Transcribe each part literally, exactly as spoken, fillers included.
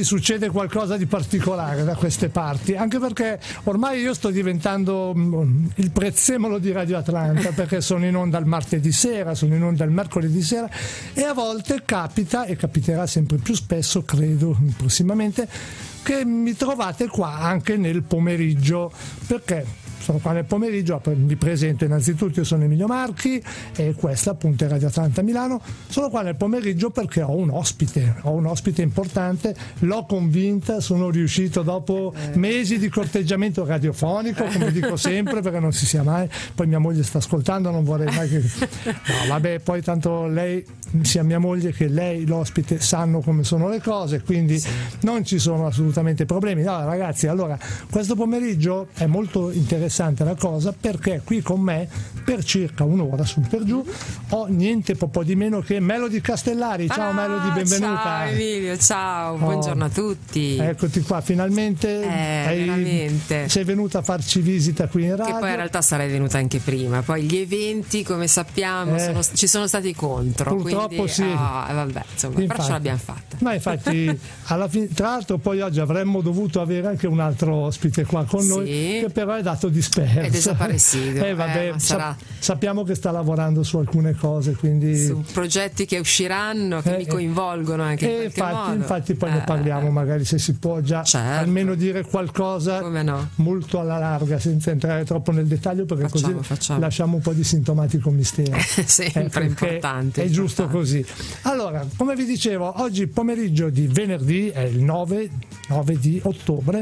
succede qualcosa di particolare da queste parti, anche perché ormai io sto diventando mh, il prezzemolo di Radio Atlanta, perché sono in onda il martedì sera, sono in onda il mercoledì sera, e a volte capita, e capiterà sempre più spesso, credo prossimamente, che mi trovate qua anche nel pomeriggio, perché sono qua nel pomeriggio. Mi presento innanzitutto, io sono Emilio Marchi e questa appunto è Radio Atlanta Milano. Sono qua nel pomeriggio perché ho un ospite, ho un ospite importante, l'ho convinta, sono riuscito dopo mesi di corteggiamento radiofonico, come dico sempre, perché non si sia mai, poi mia moglie sta ascoltando, non vorrei mai che... No, vabbè, poi tanto lei, sia mia moglie che lei, l'ospite, sanno come sono le cose, quindi sì, non ci sono assolutamente problemi. No, ragazzi, allora, questo pomeriggio è molto interessante la cosa, perché qui con me per circa un'ora sul per giù ho niente po' di meno che Melody Castellari. Ciao ah, Melody, benvenuta. Ciao Emilio, ciao, buongiorno oh, a tutti. Eccoti qua, finalmente eh, hai, veramente. sei venuta a farci visita qui in radio. Che poi in realtà sarei venuta anche prima, poi gli eventi, come sappiamo, eh, sono, ci sono stati contro. Purtroppo quindi, sì. Oh, vabbè, insomma, infatti, però ce l'abbiamo fatta. Ma infatti, alla fine, tra l'altro poi oggi avremmo dovuto avere anche un altro ospite qua con sì, noi, che però è dato disperso. È desaparecido. Eh, vabbè, eh, sarà... sappiamo che sta lavorando su alcune cose, quindi su progetti che usciranno, che eh, mi coinvolgono anche eh, in infatti, modo. infatti poi eh, ne parliamo, magari se si può già certo, almeno dire qualcosa no, molto alla larga, senza entrare troppo nel dettaglio, perché facciamo, così facciamo. lasciamo un po' di sintomatico mistero. Sempre eh, importante. È importante. giusto così. Allora, come vi dicevo, oggi pomeriggio di venerdì è il nove di ottobre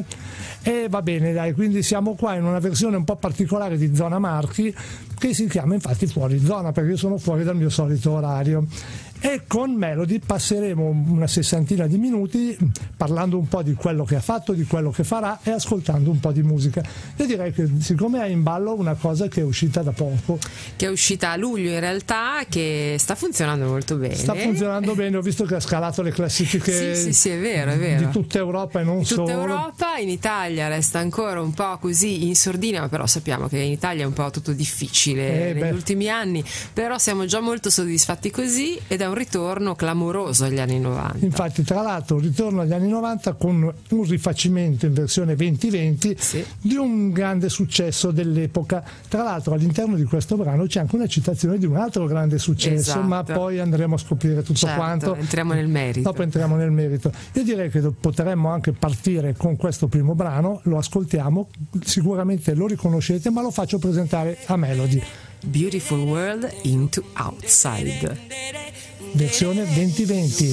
e va bene, dai, quindi siamo qua in una versione un po' particolare di Zona Marchi, che si chiama infatti Fuori Zona, perché io sono fuori dal mio solito orario. E con Melody passeremo una sessantina di minuti parlando un po' di quello che ha fatto, di quello che farà e ascoltando un po' di musica. Io direi che siccome hai in ballo una cosa che è uscita da poco, che è uscita a luglio in realtà, che sta funzionando molto bene, sta funzionando bene, ho visto che ha scalato le classifiche sì, sì, sì, è vero, è vero, di tutta Europa e non di solo. Tutta Europa, in Italia resta ancora un po' così in sordina, ma però sappiamo che in Italia è un po' tutto difficile eh, negli beh. ultimi anni, però siamo già molto soddisfatti così, ed è un ritorno clamoroso agli anni novanta. Infatti, tra l'altro, un ritorno agli anni novanta con un rifacimento in versione venti venti sì, di un grande successo dell'epoca. Tra l'altro, all'interno di questo brano c'è anche una citazione di un altro grande successo, esatto, ma poi andremo a scoprire tutto certo, quanto. Entriamo nel merito. Dopo entriamo nel merito. Io direi che potremmo anche partire con questo primo brano, lo ascoltiamo, sicuramente lo riconoscete, ma lo faccio presentare a Melody. Beautiful World into Outside, versione venti venti.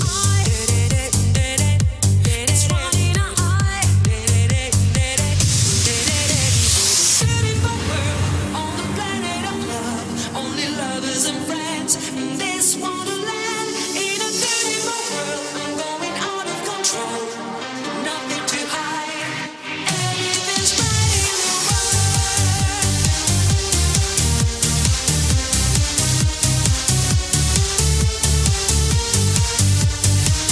Beautiful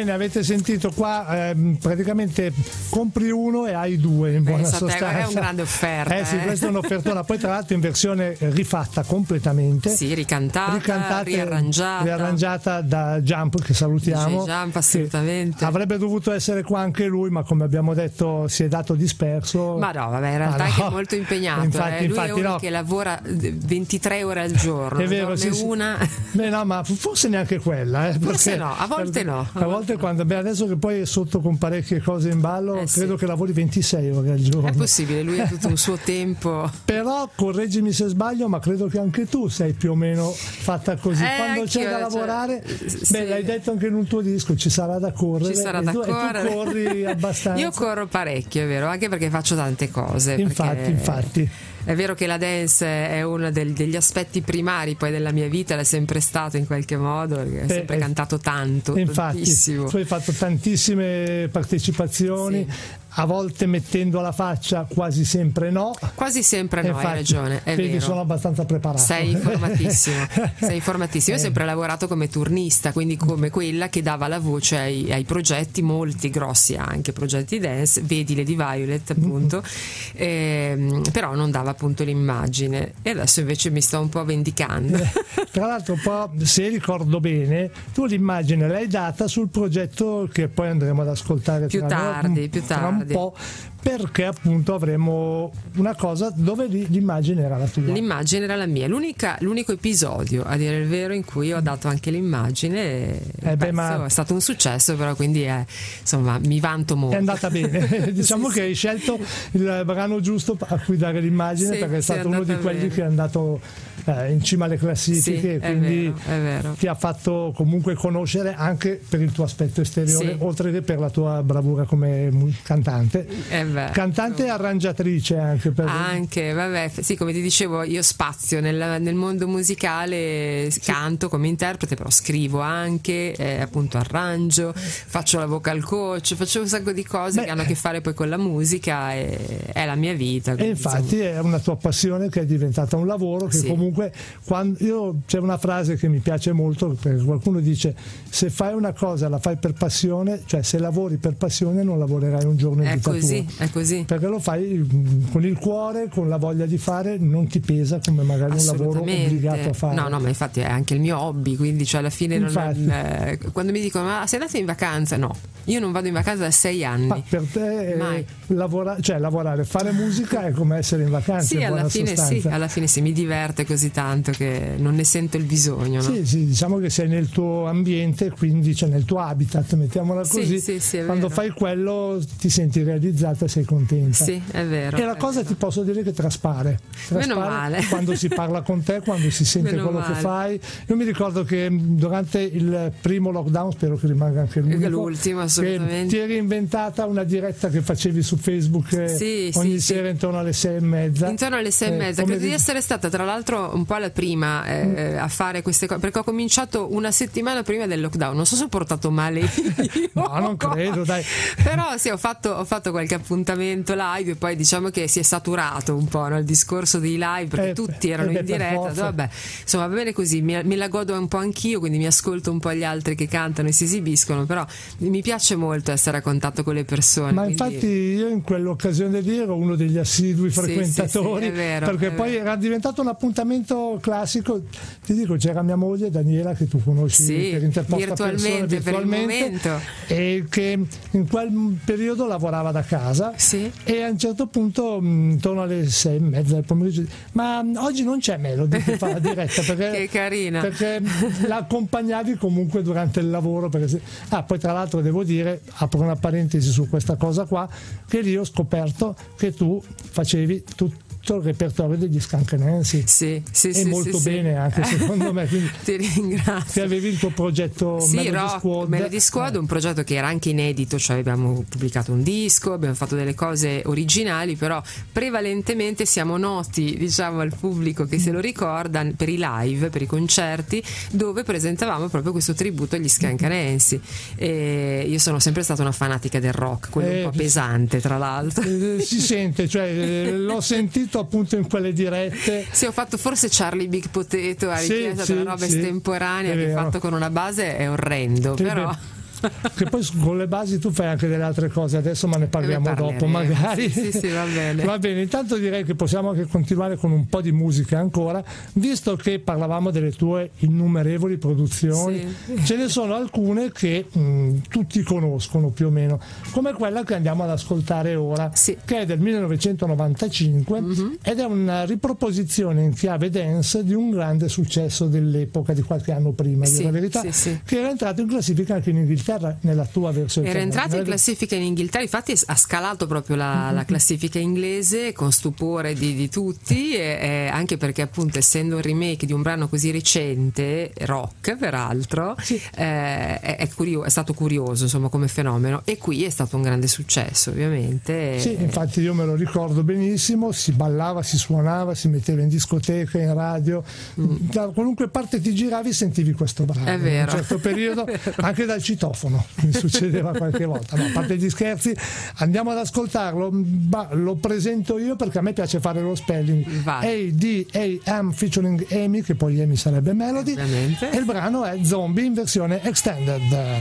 Bene, avete sentito qua, eh, praticamente compri uno e hai due in buona Pensa sostanza. Te, è una grande offerta. Eh sì, eh. questa è un'offertona, poi tra l'altro in versione rifatta completamente. Sì, ricantata, ricantata riarrangiata. riarrangiata da Jump, che salutiamo. D J Jump, assolutamente. Avrebbe dovuto essere qua anche lui, ma come abbiamo detto si è dato disperso. Ma no, vabbè, in realtà ah, no. è che è molto impegnato. Infatti, eh. Lui infatti, è uno no. che lavora ventitré ore al giorno. È vero, sì, sì. Una. Beh, no, ma forse neanche quella. Eh, forse no, a volte no. A volte quando, beh, adesso che poi è sotto con parecchie cose in ballo, eh, credo sì. che lavori ventisei ore al giorno. È possibile, lui ha tutto un suo tempo. Però correggimi se sbaglio, ma credo che anche tu sei più o meno fatta così. Eh, Quando c'è da lavorare, cioè, beh, sì. l'hai detto anche in un tuo disco, ci sarà da correre. Ci sarà e da tu, correre. E tu corri abbastanza. Io corro parecchio, è vero, anche perché faccio tante cose. Infatti, infatti. È vero che la dance è uno del, degli aspetti primari poi della mia vita, l'è sempre stato in qualche modo, perché ho sempre eh, cantato tanto, infatti, tantissimo. Tu hai fatto tantissime partecipazioni, sì. A volte mettendo la faccia, quasi sempre no. Quasi sempre no, infatti, hai ragione, è vedi, vero. sono abbastanza preparato. Sei informatissimo, sei informatissimo. Io ho sempre lavorato come turnista, quindi come quella che dava la voce ai, ai progetti, molti grossi anche, progetti dance, vedi Lady Violet appunto, ehm, però non dava appunto l'immagine, e adesso invece mi sto un po' vendicando. Tra l'altro, poi, se ricordo bene, tu l'immagine l'hai data sul progetto che poi andremo ad ascoltare più tra tardi, noi, più tra tardi. un po', perché appunto avremo una cosa dove l'immagine era la tua. L'immagine era la mia, l'unica, l'unico episodio, a dire il vero, in cui ho dato anche l'immagine. Eh beh, ma... È stato un successo, però, quindi è, insomma, mi vanto molto. È andata bene. Diciamo sì, che sì. hai scelto il brano giusto a cui dare l'immagine, sì, perché è stato è uno di quelli bene. che è andato eh, in cima alle classifiche, sì, quindi è vero, è vero. ti ha fatto comunque conoscere anche per il tuo aspetto esteriore, sì. oltre che per la tua bravura come cantante. È vero. Cantante e arrangiatrice anche. Per anche, vabbè, sì, come ti dicevo, io spazio nel, nel mondo musicale, sì. canto come interprete, però scrivo anche, eh, appunto arrangio, faccio la vocal coach, faccio un sacco di cose Beh, che hanno a che fare poi con la musica, e è la mia vita. E infatti insomma. È una tua passione che è diventata un lavoro che sì. comunque, quando io, c'è una frase che mi piace molto, perché qualcuno dice: se fai una cosa la fai per passione, cioè se lavori per passione non lavorerai un giorno in è vita così, tua. È così. Perché lo fai con il cuore, con la voglia di fare, non ti pesa come magari un lavoro obbligato a fare. No, no, ma infatti è anche il mio hobby, quindi cioè alla fine non, non, eh, quando mi dicono: ma sei andata in vacanza? No, io non vado in vacanza da sei anni. Ma per te Mai. Lavora, cioè lavorare, fare musica è come essere in vacanza. Sì, in alla fine sostanza. sì, alla fine sì, mi diverte così tanto che non ne sento il bisogno. No? Sì, sì, diciamo che sei nel tuo ambiente, quindi cioè nel tuo habitat, mettiamola così. Sì, sì, sì, è quando vero. fai quello ti senti realizzata e sei contenta. Sì, è vero. E la cosa vero. ti posso dire che traspare. traspare Meno male. Quando si parla con te, quando si sente Meno quello male. che fai. Io mi ricordo che durante il primo lockdown, spero che rimanga anche l'unico, l'ultimo, assolutamente. Ti eri inventata una diretta che facevi su Facebook sì, ogni sì, sera sì. intorno alle sei e mezza. Intorno alle sei e mezza. Eh, Credo di... di essere stata tra l'altro un po' la prima eh, a fare queste cose, perché ho cominciato una settimana prima del lockdown. Non so se ho portato male io. No, non credo, dai. Però sì, ho fatto, ho fatto qualche appuntamento live, e poi diciamo che si è saturato un po', no, il discorso dei live, perché eh, tutti erano eh beh, in diretta. Vabbè, insomma, va bene così, mi, me la godo un po' anch'io, quindi mi ascolto un po' gli altri che cantano e si esibiscono, però mi piace molto essere a contatto con le persone. Ma quindi... infatti io in quell'occasione lì ero uno degli assidui frequentatori, sì, sì, sì, è vero, perché è poi vero. era diventato un appuntamento classico. Ti dico, c'era mia moglie Daniela, che tu conosci sì, per interposta virtualmente, persona, virtualmente, per il e che in quel periodo lavorava da casa, sì. e a un certo punto intorno alle sei e mezza del pomeriggio: ma oggi non c'è Melody che fa la diretta, perché, che carina, perché la accompagnavi comunque durante il lavoro, perché se... ah, poi tra l'altro devo dire, apro una parentesi su questa cosa qua, che lì ho scoperto che tu facevi tutto il repertorio degli Skunk Nancy, sì, sì, e sì, molto sì, bene sì. anche secondo me, quindi ti ringrazio. che avevi il tuo progetto sì, Melody Rock, Squad Melody Squad, eh. un progetto che era anche inedito, cioè abbiamo pubblicato un disco, abbiamo fatto delle cose originali, però prevalentemente siamo noti, diciamo, al pubblico che se lo ricorda per i live, per i concerti dove presentavamo proprio questo tributo agli Skunk Nancy. E io sono sempre stata una fanatica del rock, quello eh, un po' pesante tra l'altro, eh, si sente, cioè eh, l'ho sentito appunto in quelle dirette. Sì, ho fatto forse Charlie Big Potato a richiesta sì, della roba sì, estemporanea che vero. fatto con una base è orrendo, sì, però beh. Che poi con le basi tu fai anche delle altre cose, adesso ma ne parliamo dopo magari. Sì, sì, sì, va bene. Va bene, intanto direi che possiamo anche continuare con un po' di musica ancora, visto che parlavamo delle tue innumerevoli produzioni. Sì. Ce ne sono alcune che mh, tutti conoscono più o meno, come quella che andiamo ad ascoltare ora, sì. che è del millenovecentonovantacinque, mm-hmm. ed è una riproposizione in chiave dance di un grande successo dell'epoca, di qualche anno prima, sì, di la verità, sì, sì. che era entrato in classifica anche in Inghilterra nella tua versione. Era entrato in classifica in Inghilterra, infatti ha scalato proprio la, la classifica inglese con stupore di, di tutti, e, e anche perché appunto essendo un remake di un brano così recente, rock peraltro, sì. eh, è, è, curio- è stato curioso insomma come fenomeno, e qui è stato un grande successo ovviamente. Sì, infatti io me lo ricordo benissimo, si ballava, si suonava, si metteva in discoteca, in radio, mm. da qualunque parte ti giravi sentivi questo brano. È vero. In un certo periodo anche dal citofono mi succedeva qualche volta. No, a parte gli scherzi, andiamo ad ascoltarlo. Bah, lo presento io perché a me piace fare lo spelling. A D A M featuring Amy, che poi Amy sarebbe Melody, ovviamente. E il brano è Zombie in versione extended.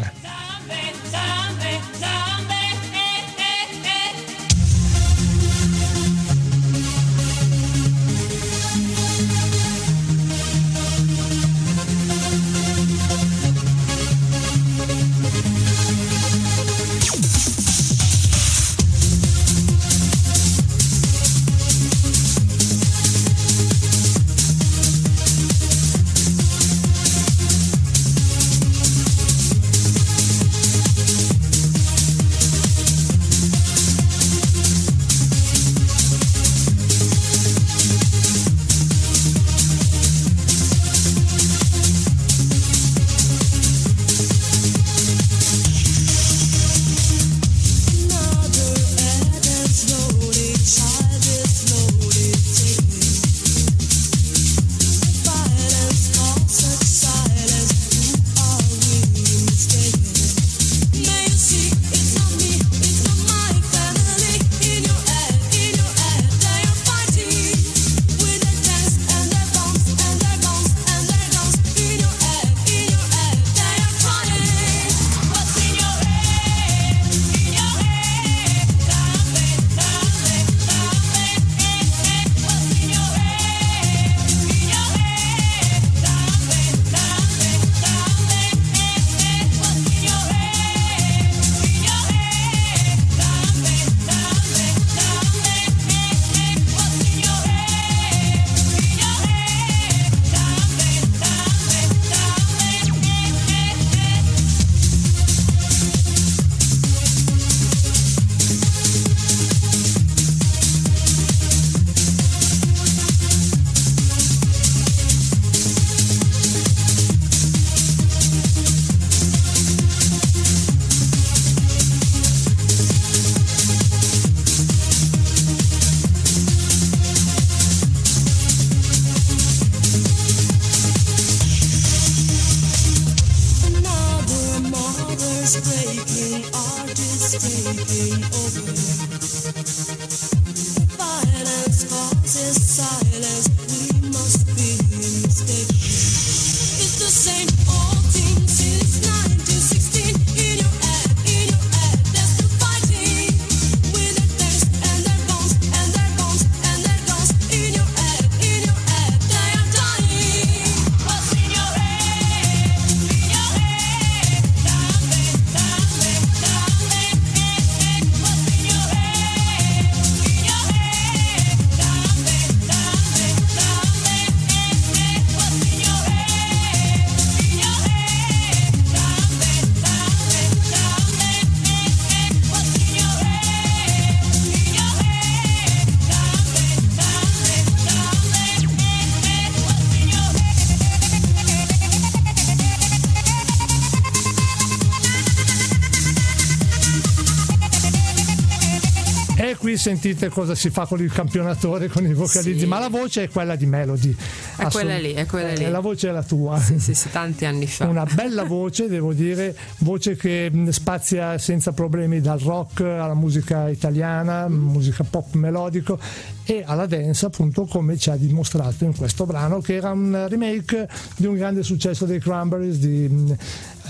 Qui sentite cosa si fa con il campionatore, con i vocalizzi, sì. Ma la voce è quella di Melody. È quella lì, è quella lì. La voce è la tua. Sì, sì, sì, tanti anni fa. Una bella voce, devo dire, voce che spazia senza problemi dal rock alla musica italiana, mm. musica pop melodico e alla dance, appunto, come ci ha dimostrato in questo brano, che era un remake di un grande successo dei Cranberries, di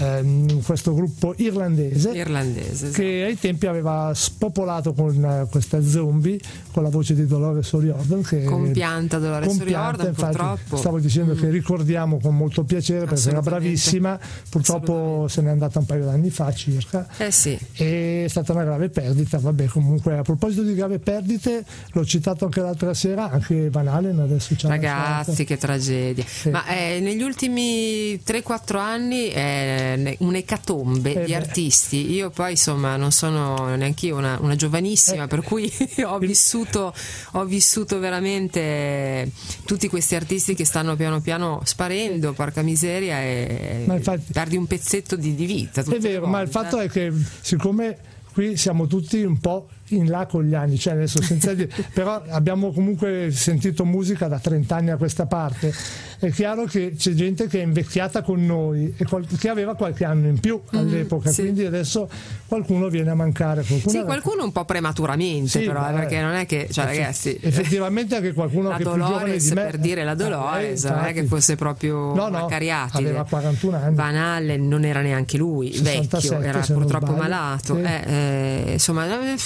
ehm, questo gruppo irlandese, irlandese esatto. che ai tempi aveva spopolato con uh, questa Zombie, con la voce di Dolores O'Riordan, che compianta Dolores O'Riordan, infatti, purtroppo stavo dicendo mm. che ricordiamo con molto piacere perché era bravissima, purtroppo se n'è andata un paio d'anni fa circa, eh sì. è stata una grave perdita. Vabbè, comunque a proposito di grave perdite, l'ho citato anche l'altra sera, anche Van Halen adesso c'ha ragazzi lasciato. Che tragedia, sì. Ma eh, negli ultimi tre quattro anni è un'ecatombe eh di beh. artisti. Io poi insomma non sono neanche io una, una giovanissima, eh. per cui ho vissuto ho vissuto veramente tutti questi artisti che stanno piano piano sparendo, porca miseria, e ma infatti, perdi un pezzetto di, di vita. È vero, ma il fatto è che siccome qui siamo tutti un po' in là con gli anni, cioè adesso senza dire, però abbiamo comunque sentito musica da trenta anni a questa parte, è chiaro che c'è gente che è invecchiata con noi e qual- che aveva qualche anno in più all'epoca, mm, sì. quindi adesso qualcuno viene a mancare. Qualcuno sì, qualcuno un po' prematuramente, sì, però, eh, perché non è che, cioè, ragazzi, effettivamente anche qualcuno la che Dolores, è più giovane di me, per dire la Dolores, eh, non è che fosse proprio no, no, Macariatide. aveva quarantuno anni. Van Halen non era neanche lui vecchio, era purtroppo malato, sì. eh, eh, insomma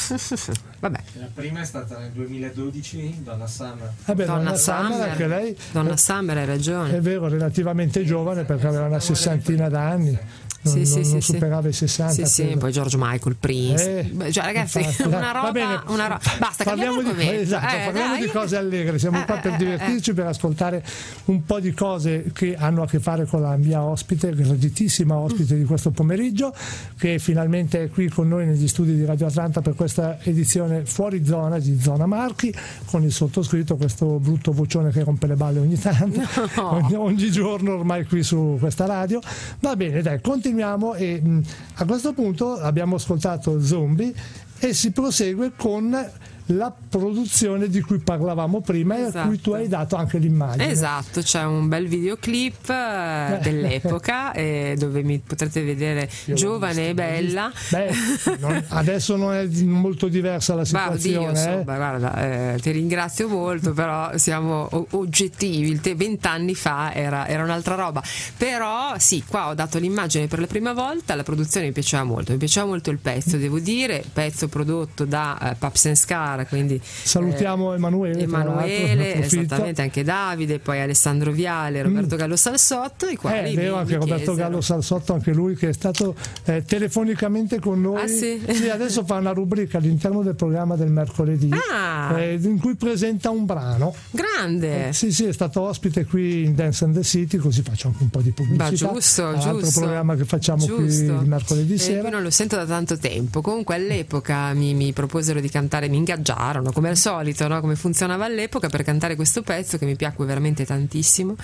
vabbè. La prima è stata nel duemiladodici, Donna Summer. Eh beh, Donna, Donna Summer, Summer, anche lei, Donna eh, Summer, hai ragione. È vero, relativamente giovane perché aveva una sessantina d'anni. Non, sì, non, sì, non sì, superava i sessanta. Sì, sì, poi George Michael, Prince. Eh, cioè, ragazzi, infatti, una roba, bene, una roba. Basta, parliamo di, esatto, eh, parliamo di cose allegre. Siamo eh, qua per eh, divertirci, eh. per ascoltare un po' di cose che hanno a che fare con la mia ospite, graditissima ospite mm. di questo pomeriggio, che finalmente è qui con noi negli studi di Radio Atlanta per questa edizione fuori zona di Zona Marchi, con il sottoscritto, questo brutto vocione che rompe le balle ogni tanto, no. ogni, ogni giorno ormai qui su questa radio. Va bene, dai, continuiamo e mh, a questo punto abbiamo ascoltato Zombie e si prosegue con la produzione di cui parlavamo prima, esatto. e a cui tu hai dato anche l'immagine. Esatto, c'è un bel videoclip eh, dell'epoca eh, dove mi potrete vedere Io giovane e bella. Beh, non, adesso non è molto diversa la situazione. Bah, oddio, eh. insomma, guarda, eh, ti ringrazio molto, però siamo o- oggettivi. Il te vent'anni fa era, era un'altra roba. Però sì, qua ho dato l'immagine per la prima volta, la produzione mi piaceva molto, mi piaceva molto il pezzo, devo dire, pezzo prodotto da eh, Paps and Scar. Quindi salutiamo eh, Emanuele Emanuele esattamente, anche Davide, poi Alessandro Viale, Roberto mm. Gallo Salsotto, i quali eh, è vero, mi, anche mi Roberto chiesero. Gallo Salsotto, anche lui che è stato eh, telefonicamente con noi. Ah, sì? Sì, adesso fa una rubrica all'interno del programma del mercoledì ah. eh, in cui presenta un brano grande. Eh, sì sì, è stato ospite qui in Dance and the City, così faccio anche un po' di pubblicità. Bah, giusto, all'altro giusto. programma che facciamo giusto. qui il mercoledì eh, sera. Io non lo sento da tanto tempo. Comunque all'epoca mi, mi proposero di cantare, mi ingaggiarono come al solito, no? Come funzionava all'epoca, per cantare questo pezzo che mi piacque veramente tantissimo,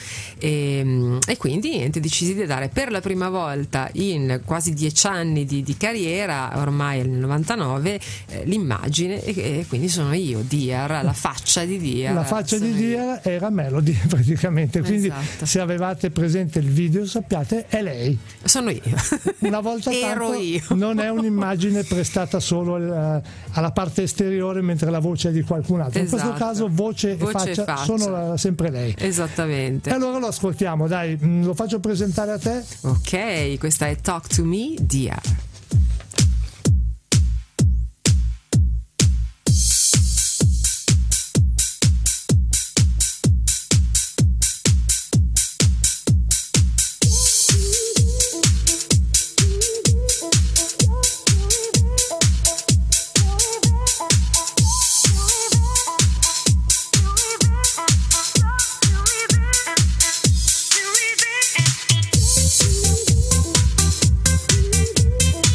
e, e quindi niente, decisi di dare per la prima volta in quasi dieci anni di, di carriera, ormai nel novantanove, eh, l'immagine, e, e quindi sono io, Dear, la faccia di Dear. La faccia di Dear io. era Melody praticamente, quindi esatto. se avevate presente il video sappiate è lei. Sono io. Una volta ero tanto io. Non è un'immagine prestata solo al, alla parte esteriore mentre la voce è di qualcun altro. Esatto. In questo caso voce, voce e, faccia e faccia sono la, sempre lei. Esattamente. E allora lo ascoltiamo, dai, lo faccio presentare a te. Ok, questa è Talk to Me, Dear. Thank you.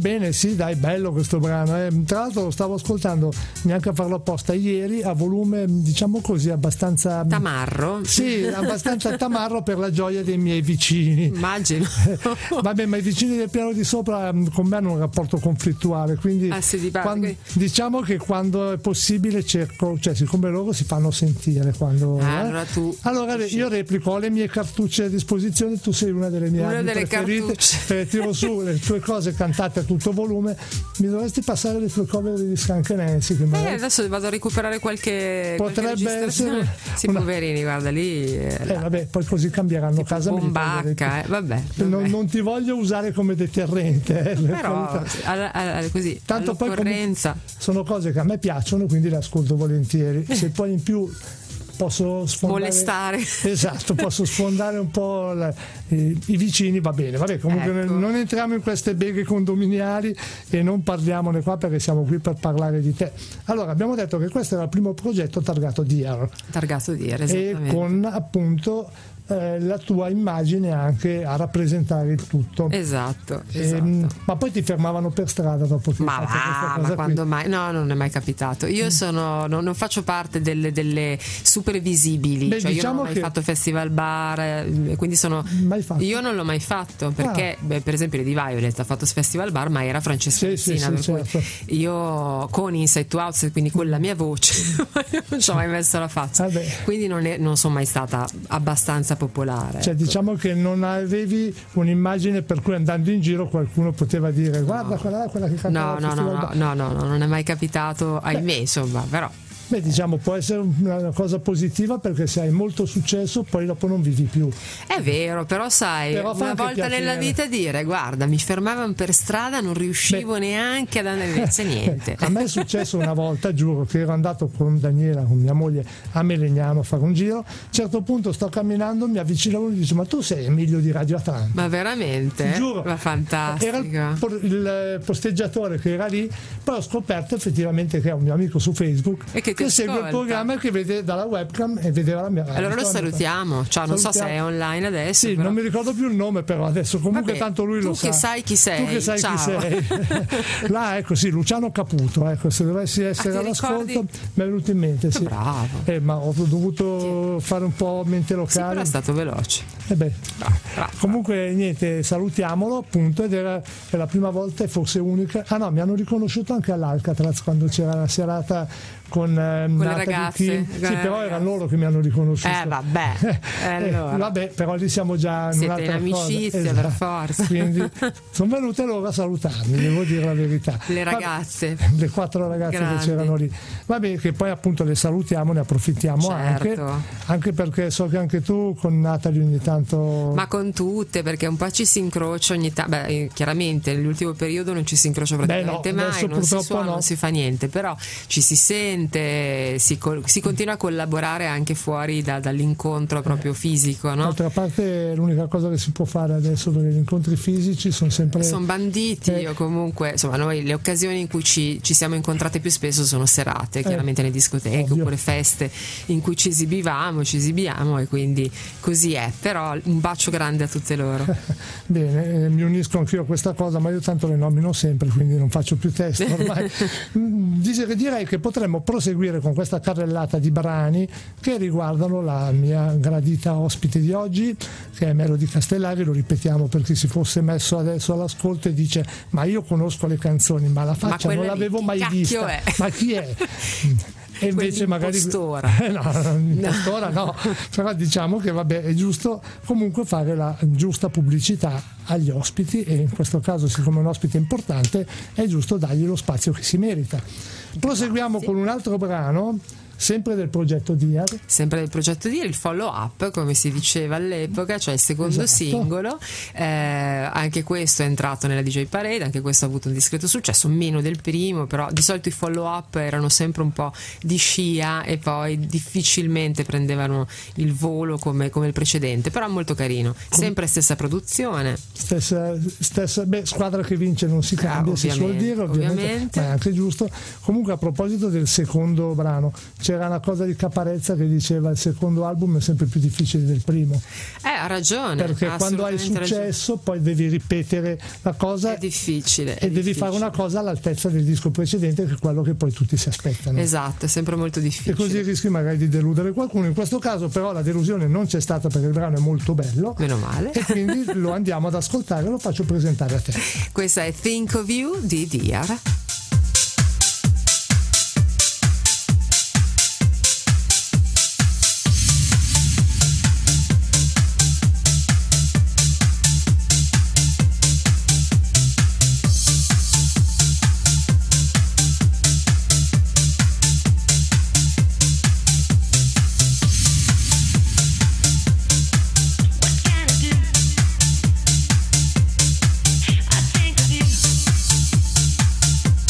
bene, sì, dai, bello questo brano. Eh. Tra l'altro lo stavo ascoltando neanche a farlo apposta ieri, a volume, diciamo così, abbastanza tamarro. Sì, abbastanza tamarro per la gioia dei miei vicini. Immagino. Vabbè, ma i vicini del piano di sopra con me hanno un rapporto conflittuale, quindi ah, sì, quando, diciamo che quando è possibile cerco, cioè siccome loro si fanno sentire quando ah, eh. allora tu allora io replico, ho le mie cartucce a disposizione, tu sei una delle mie una delle preferite, eh, tiro su le tue cose cantate a tutto volume. Mi dovresti passare le tue cover di Skunk Nancy, che eh, magari... adesso vado a recuperare qualche potrebbe qualche essere sì, una... poverini, guarda lì eh, eh, vabbè, poi così cambieranno tipo casa, bombacca, eh, vabbè, vabbè. Non, non ti voglio usare come deterrente, eh, però alla, alla, così tanto poi sono cose che a me piacciono, quindi le ascolto volentieri. Se poi in più posso sfondare, molestare, esatto, posso sfondare un po' la, i, i vicini, va bene, vabbè, comunque ecco. non entriamo in queste beghe condominiali e non parliamone qua, perché siamo qui per parlare di te. Allora, abbiamo detto che questo era il primo progetto targato Dear, targato Dear, esattamente, e con appunto Eh, la tua immagine anche a rappresentare il tutto. Esatto, esatto. E, ma poi ti fermavano per strada dopo che ma va, ma quando qui. mai? No, non è mai capitato. Io mm. sono no, non faccio parte delle, delle super visibili. Beh, cioè diciamo io non ho mai che... fatto festival bar, eh, quindi sono mai fatto. Io non l'ho mai fatto perché ah. beh, per esempio Lady Violet ha fatto festival bar, ma era Francesca Messina, sì, sì, per certo. cui io con Inside to Outside, quindi con la mia voce non ci ho mai messo la faccia. Vabbè. Quindi non, è, non sono mai stata abbastanza popolare, cioè ecco. Diciamo che non avevi un'immagine per cui andando in giro qualcuno poteva dire guarda no. quella, quella che cantava no no no, no no no no non è mai capitato, ahimè, insomma, però beh, diciamo, può essere una cosa positiva, perché se hai molto successo poi dopo non vivi più. È vero, però sai, però una volta piacere. Nella vita dire guarda, mi fermavano per strada, non riuscivo Beh, neanche ad andare invece niente. A me è successo una volta, giuro, che ero andato con Daniela, con mia moglie, a Melegnano a fare un giro. A un certo punto sto camminando, mi avvicina uno e dice ma tu sei Emilio di Radio Atlanta? Ma veramente? Giuro. Ma fantastico. Era il, il posteggiatore che era lì, poi ho scoperto effettivamente che è un mio amico su Facebook e che che segue il programma e che vede dalla webcam e vedeva la mia. Allora lo salutiamo, cioè, non salutiamo. So se è online adesso. Sì, però... non mi ricordo più il nome, però adesso comunque Vabbè, tanto lui lo sa. Tu che sai chi sei. Tu che sai Ciao. chi sei. Là, ecco, sì, Luciano Caputo, ecco, se dovessi essere ah, all'ascolto mi è venuto in mente. Sì. Bravo. Eh, ma ho dovuto sì. fare un po' mente locale. Sì, però è stato veloce. Eh beh. Bravo, bravo. Comunque niente, salutiamolo appunto, ed era è la prima volta e forse unica. Ah no, mi hanno riconosciuto anche all'Alcatraz quando c'era la serata con, eh, con le ragazze, sì, però erano loro che mi hanno riconosciuto. Eh vabbè, eh, allora. eh, vabbè, però lì siamo già in siete un'altra in amicizia, cosa. per esatto. forza. Quindi sono venute loro a salutarmi, devo dire la verità. Le ragazze, le quattro ragazze grandi. Che c'erano lì. Vabbè, che poi appunto le salutiamo, ne approfittiamo certo. anche, anche perché so che anche tu con Natalie ogni tanto. Ma con tutte, perché un po' ci si incrocia ogni tanto. Beh, chiaramente nell'ultimo periodo non ci si incrocia praticamente Beh, no, mai, non si suona, no. non si fa niente, però ci si sente. Si, si continua a collaborare anche fuori da, dall'incontro proprio fisico, no? D'altra parte l'unica cosa che si può fare adesso, perché gli incontri fisici sono sempre sono banditi eh. o comunque insomma noi le occasioni in cui ci, ci siamo incontrate più spesso sono serate, eh. chiaramente nelle discoteche Ovvio. Oppure feste in cui ci esibivamo, ci esibiamo e quindi così è, però un bacio grande a tutte loro. Bene, eh, mi unisco anch'io a questa cosa, ma io tanto le nomino sempre, quindi non faccio più test ormai. Direi che potremmo proseguire con questa carrellata di brani che riguardano la mia gradita ospite di oggi, che è Melody Castellari. Lo ripetiamo per chi si fosse messo adesso all'ascolto e dice ma io conosco le canzoni, ma la faccia ma non l'avevo mai vista, è? Ma chi è? E invece magari eh, no, impostora no. no, però diciamo che vabbè, è giusto comunque fare la giusta pubblicità agli ospiti, e in questo caso, siccome è un ospite importante, è giusto dargli lo spazio che si merita. Proseguiamo Grazie. Con un altro brano, sempre del progetto Dear. Sempre del progetto Dear, il follow up, come si diceva all'epoca, cioè il secondo esatto. singolo. Eh, anche questo è entrato nella D J Parade, anche questo ha avuto un discreto successo, meno del primo, però di solito i follow up erano sempre un po' di scia e poi difficilmente prendevano il volo come, come il precedente, però molto carino. Sempre stessa produzione. Stessa, stessa beh, squadra che vince non si cambia, ah, si suol dire, ovviamente, ovviamente, ma è anche giusto. Comunque, a proposito del secondo brano, c'è c'era una cosa di Caparezza che diceva il secondo album è sempre più difficile del primo. Eh, ha ragione. Perché quando hai successo ragione. Poi devi ripetere la cosa. È difficile. È e devi difficile. fare una cosa all'altezza del disco precedente, che è quello che poi tutti si aspettano. Esatto, è sempre molto difficile. E così rischi magari di deludere qualcuno. In questo caso però la delusione non c'è stata, perché il brano è molto bello. Meno male. E quindi lo andiamo ad ascoltare e lo faccio presentare a te. Questa è Think of You di Dear. I think of you.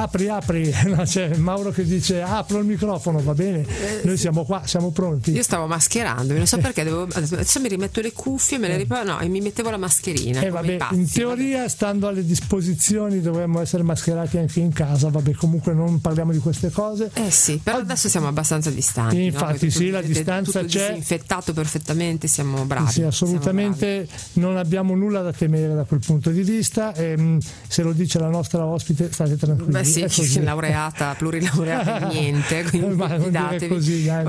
apri apri, no, c'è Mauro che dice apro il microfono, va bene, noi siamo qua, siamo pronti. Io stavo mascherando, non so perché, devo, adesso mi rimetto le cuffie, me le ripago, no, e mi mettevo la mascherina. Eh, vabbè, pazzi, in teoria vabbè. Stando alle disposizioni dovremmo essere mascherati anche in casa, vabbè, comunque non parliamo di queste cose. Eh sì, però adesso siamo abbastanza distanti. Infatti no? sì, la tutto, distanza tutto c'è. Disinfettato perfettamente, siamo bravi. Sì, assolutamente, non abbiamo nulla da temere da quel punto di vista. E, se lo dice la nostra ospite, state tranquilli. Beh sì, è laureata, plurilaureata in niente, quindi ma non dire così, dai,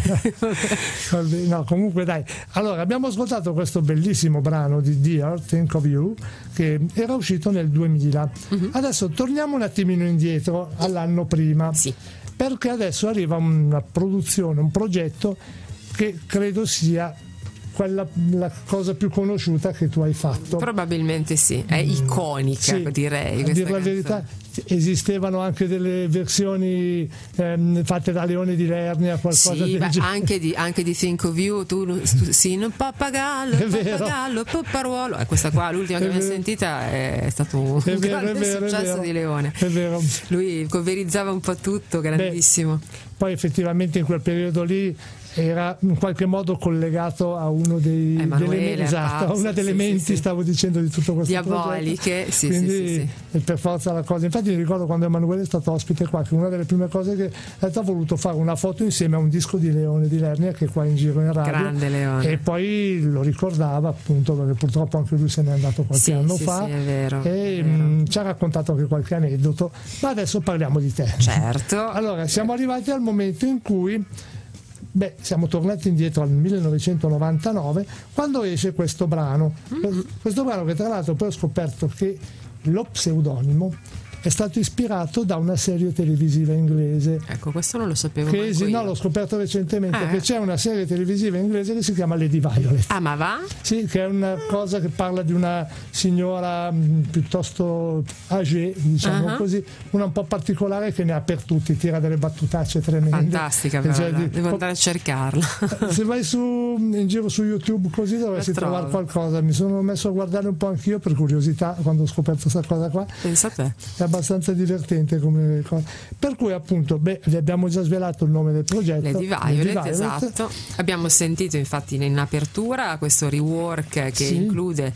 ok. No, comunque dai. Allora, abbiamo ascoltato questo bellissimo brano di Dear, Think of You, che era uscito nel duemila. Uh-huh. Adesso torniamo un attimino indietro all'anno prima. Sì. Perché adesso arriva una produzione, un progetto che credo sia quella la cosa più conosciuta che tu hai fatto. Probabilmente sì, è iconica, sì, direi. A dire la verità, esistevano anche delle versioni ehm, fatte da Leone di Lernia, qualcosa sì, del beh, genere. Anche di, anche di Think of You, tu, tu sì, non pappagallo, pappagallo, papparuolo. E questa qua, l'ultima è che abbiamo sentita, è stato un è vero, grande è vero, successo è di Leone. È vero. Lui coverizzava un po' tutto, grandissimo. Beh, poi effettivamente in quel periodo lì era in qualche modo collegato a uno dei Emanuele, delle, esatto, a una delle sì, menti, sì, stavo dicendo, di tutto questo diaboliche, sì, quindi sì, sì, sì. Per forza la cosa. Infatti mi ricordo quando Emanuele è stato ospite qua, che una delle prime cose che ha voluto fare una foto insieme a un disco di Leone di Lernia che è qua in giro in radio. Grande Leone. E poi lo ricordava appunto perché purtroppo anche lui se n'è andato qualche sì, anno sì, fa, sì, è vero, e è vero. Mh, ci ha raccontato anche qualche aneddoto, ma adesso parliamo di te. Certo. Allora siamo arrivati al momento in cui Beh, siamo tornati indietro al millenovecentonovantanove quando esce questo brano. Mm-hmm. Questo brano che tra l'altro poi ho scoperto che lo pseudonimo è stato ispirato da una serie televisiva inglese. Ecco, questo non lo sapevo. Che esi, no, l'ho scoperto recentemente, eh. che c'è una serie televisiva inglese che si chiama Lady Violet. Ah, ma va? Sì, che è una cosa che parla di una signora mh, piuttosto âgée, diciamo uh-huh. così, una un po' particolare che ne ha per tutti, tira delle battutacce tremende. Fantastica, però, cioè, di, devo andare a cercarla. Se vai su, in giro su YouTube così dovresti trovare qualcosa. Mi sono messo a guardare un po' anch'io per curiosità quando ho scoperto questa cosa qua. Pensa a te. È abbastanza divertente come cosa. Per cui appunto, beh, vi abbiamo già svelato il nome del progetto. Lady Violet, Lady Violet. Esatto. Abbiamo sentito infatti in apertura questo rework che sì. include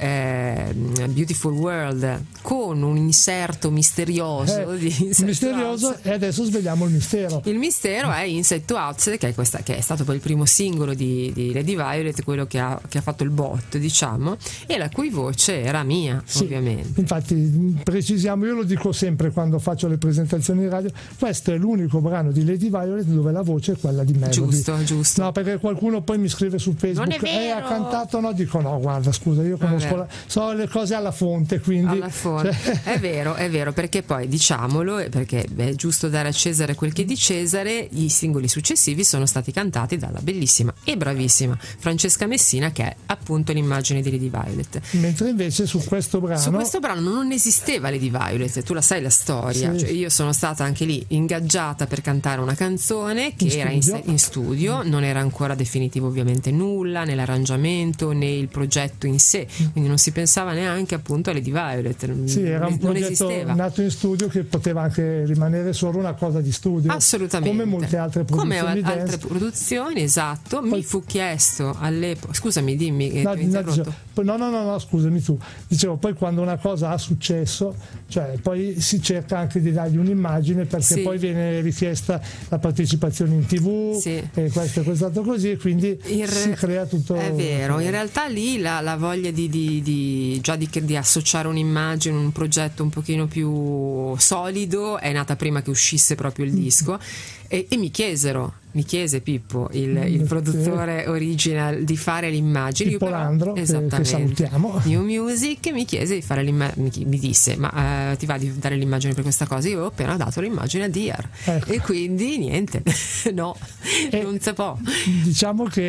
eh, Beautiful World con un inserto misterioso. Eh, di misterioso e adesso svegliamo il mistero. Il mistero è Inside to Outside, che è, questa, che è stato poi il primo singolo di, di Lady Violet, quello che ha, che ha fatto il botto, diciamo, e la cui voce era mia, sì, ovviamente. Infatti, precisiamo, io lo dico sempre quando faccio le presentazioni in radio, questo è l'unico brano di Lady Violet dove la voce è quella di Melody. Giusto, giusto. No, perché qualcuno poi mi scrive su Facebook e eh, ha cantato, no, dico no, guarda, scusa, io conosco la, so le cose alla fonte, quindi alla fonte. Cioè... è vero, è vero, perché poi diciamolo, perché è giusto dare a Cesare quel che è di Cesare, i singoli successivi sono stati cantati dalla bellissima e bravissima Francesca Messina, che è appunto l'immagine di Lady Violet. Mentre invece su questo brano su questo brano non esisteva Lady Violet, tu la sai la storia, sì. Cioè, io sono stata anche lì ingaggiata per cantare una canzone che in era studio. In, in studio, non era ancora definitivo ovviamente nulla, né l'arrangiamento né il progetto in sé, quindi non si pensava neanche appunto a Lady Violet. Sì, era un non progetto esisteva. nato in studio che poteva anche rimanere solo una cosa di studio, assolutamente, come molte altre produzioni come dance. altre produzioni, esatto. Poi, mi fu chiesto all'epoca, scusami, dimmi che no, ti ho interrotto. No, no, no, no, scusami tu. Dicevo, poi quando una cosa ha successo, cioè poi si cerca anche di dargli un'immagine, perché sì. poi viene richiesta la partecipazione in tv, sì. e questo è stato così, e quindi re- si crea tutto. È vero, in realtà lì la, la voglia di, di, di già di, di associare un'immagine, un progetto un pochino più solido è nata prima che uscisse proprio il disco. E, e mi chiesero, mi chiese Pippo, il, il produttore original, di fare l'immagine. Pippo Io però, Landro, esattamente, che salutiamo. New Music, mi chiese di fare l'immagine, mi disse, ma uh, ti va di dare l'immagine per questa cosa? Io ho appena dato l'immagine a Dear, ecco. E quindi niente, no, e non si può. Diciamo che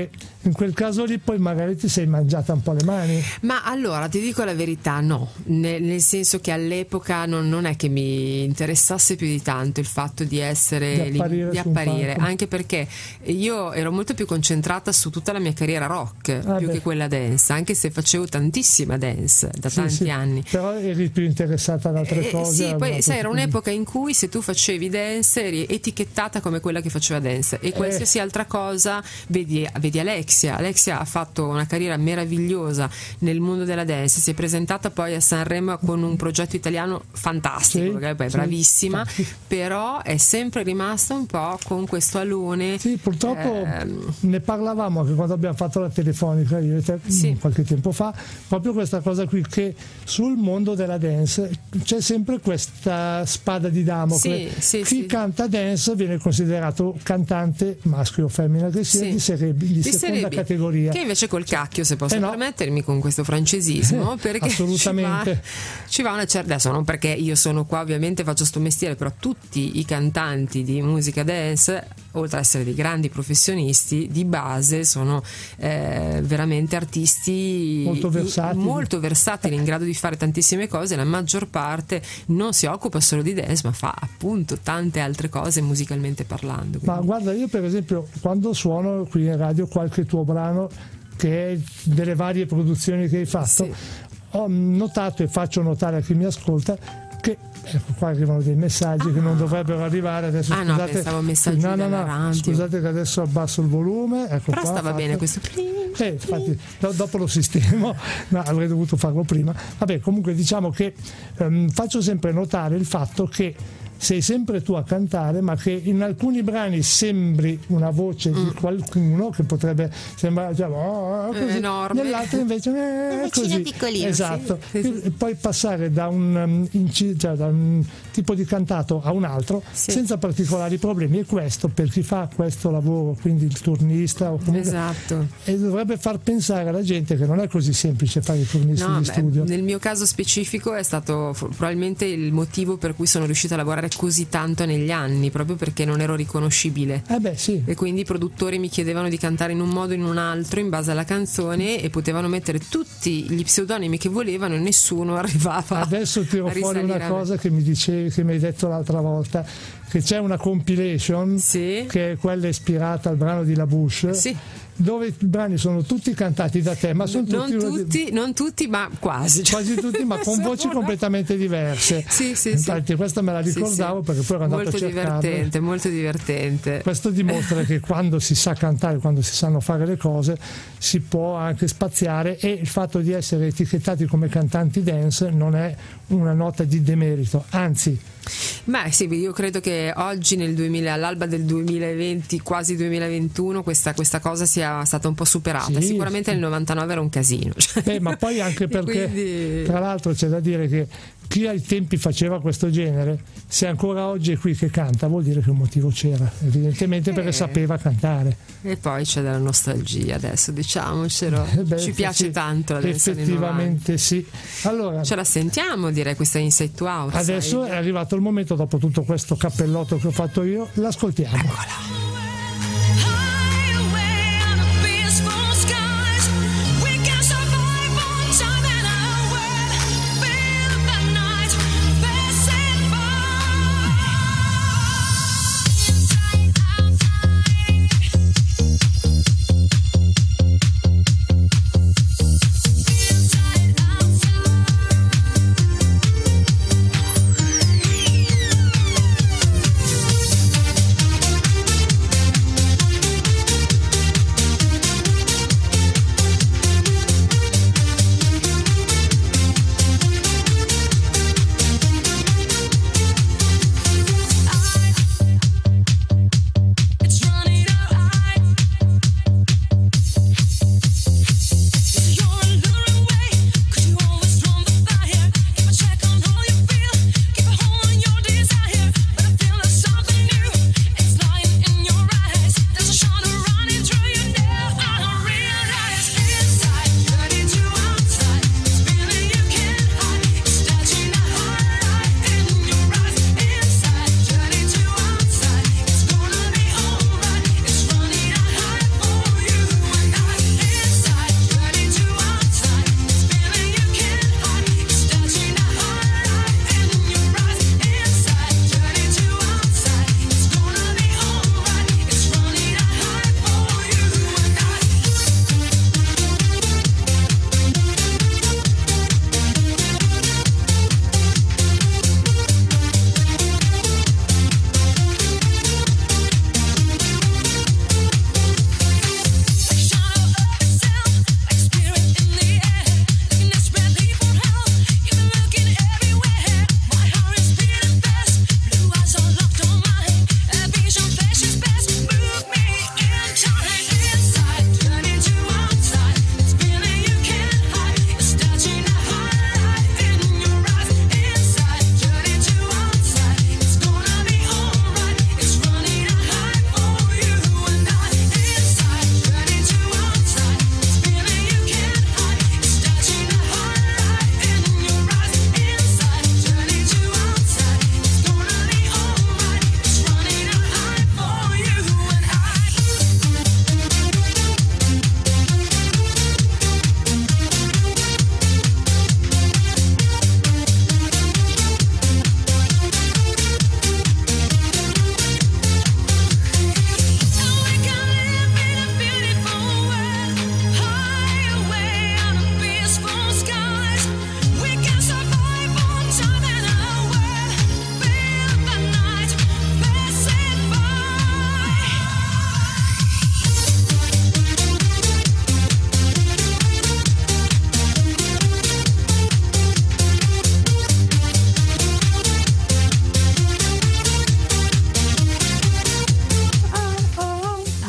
in quel caso lì poi magari ti sei mangiata un po' le mani. Ma allora ti dico la verità, no, nel, nel senso che all'epoca non, non è che mi interessasse più di tanto il fatto di essere di apparire, lì, di apparire anche perché io ero molto più concentrata su tutta la mia carriera rock ah più beh. che quella dance, anche se facevo tantissima dance da sì, tanti sì. anni, però eri più interessata ad altre eh, cose. Sì, poi sai, era un'epoca in cui se tu facevi dance eri etichettata come quella che faceva dance e qualsiasi eh. altra cosa, vedi, vedi Alexia Alexia ha fatto una carriera meravigliosa nel mondo della dance, si è presentata poi a Sanremo con un progetto italiano fantastico, sì, poi è sì, bravissima, sì. però è sempre rimasta un po' con questo alone. Sì, purtroppo ehm... ne parlavamo anche quando abbiamo fatto la telefonica io e te sì. qualche tempo fa, proprio questa cosa qui, che sul mondo della dance c'è sempre questa spada di Damocle. Sì, sì, chi sì. canta dance viene considerato cantante, maschio o femmina che sia, sì. di, serie, di, di seconda serie categoria, che invece col cacchio, se posso eh no. permettermi con questo francesismo, perché assolutamente ci va, ci va una certa, adesso non perché io sono qua ovviamente faccio sto mestiere, però tutti i cantanti di musica dance, oltre ad essere dei grandi professionisti, di base sono eh, veramente artisti molto versatili, molto versatili in grado di fare tantissime cose. La maggior parte non si occupa solo di dance, ma fa appunto tante altre cose musicalmente parlando. Quindi. Ma guarda, io per esempio quando suono qui in radio qualche tuo brano che è delle varie produzioni che hai fatto, sì. ho notato e faccio notare a chi mi ascolta che ecco qua arrivano dei messaggi ah. che non dovrebbero arrivare adesso. Ah scusate, no, pensavo messaggi no, no, no, radio. Scusate che adesso abbasso il volume, ecco. Però qua, stava fatto. bene questo. Eh, infatti, do, dopo lo sistemo, no, avrei dovuto farlo prima. Vabbè, comunque diciamo che um, faccio sempre notare il fatto che sei sempre tu a cantare, ma che in alcuni brani sembri una voce mm. di qualcuno che potrebbe sembrare cioè, oh, così, enorme, nell'altro invece eh, così piccolino, esatto sì. e poi passare da un, um, inci- cioè, da un tipo di cantato a un altro sì. senza particolari problemi, e questo per chi fa questo lavoro, quindi il turnista o comunque, esatto. e dovrebbe far pensare alla gente che non è così semplice fare i turnisti no, di beh, studio. Nel mio caso specifico è stato probabilmente il motivo per cui sono riuscita a lavorare così tanto negli anni, proprio perché non ero riconoscibile eh beh, sì. e quindi i produttori mi chiedevano di cantare in un modo o in un altro in base alla canzone e potevano mettere tutti gli pseudonimi che volevano e nessuno arrivava. Adesso tiro a fuori una cosa che mi dicevi, che mi hai detto l'altra volta, che c'è una compilation sì. che è quella ispirata al brano di La Bouche, sì. dove i brani sono tutti cantati da te, ma sono non tutti, tutti, non tutti ma quasi quasi tutti, ma con voci completamente diverse. Sì, sì, infatti sì. questa me la ricordavo sì, sì. perché poi ero andato molto a cercarla. divertente, molto divertente. Questo dimostra che quando si sa cantare, quando si sanno fare le cose, si può anche spaziare, e il fatto di essere etichettati come cantanti dance non è una nota di demerito, anzi. Ma sì, io credo che oggi nel duemila, all'alba del duemilaventi, quasi duemilaventuno, questa, questa cosa sia stata un po' superata. Sì, sicuramente sì. nel novantanove era un casino. Eh, ma poi anche perché quindi... tra l'altro c'è da dire che chi ai tempi faceva questo genere, se ancora oggi è qui che canta, vuol dire che un motivo c'era, evidentemente eh. perché sapeva cantare. E poi c'è della nostalgia adesso, diciamocelo. Eh beh, ci piace sì, tanto la effettivamente sì. Allora, ce la sentiamo, direi, questa Inside to Out. Adesso sai? È arrivato il momento, dopo tutto questo cappellotto che ho fatto io, l'ascoltiamo. Eccola.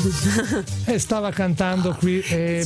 e stava cantando qui e,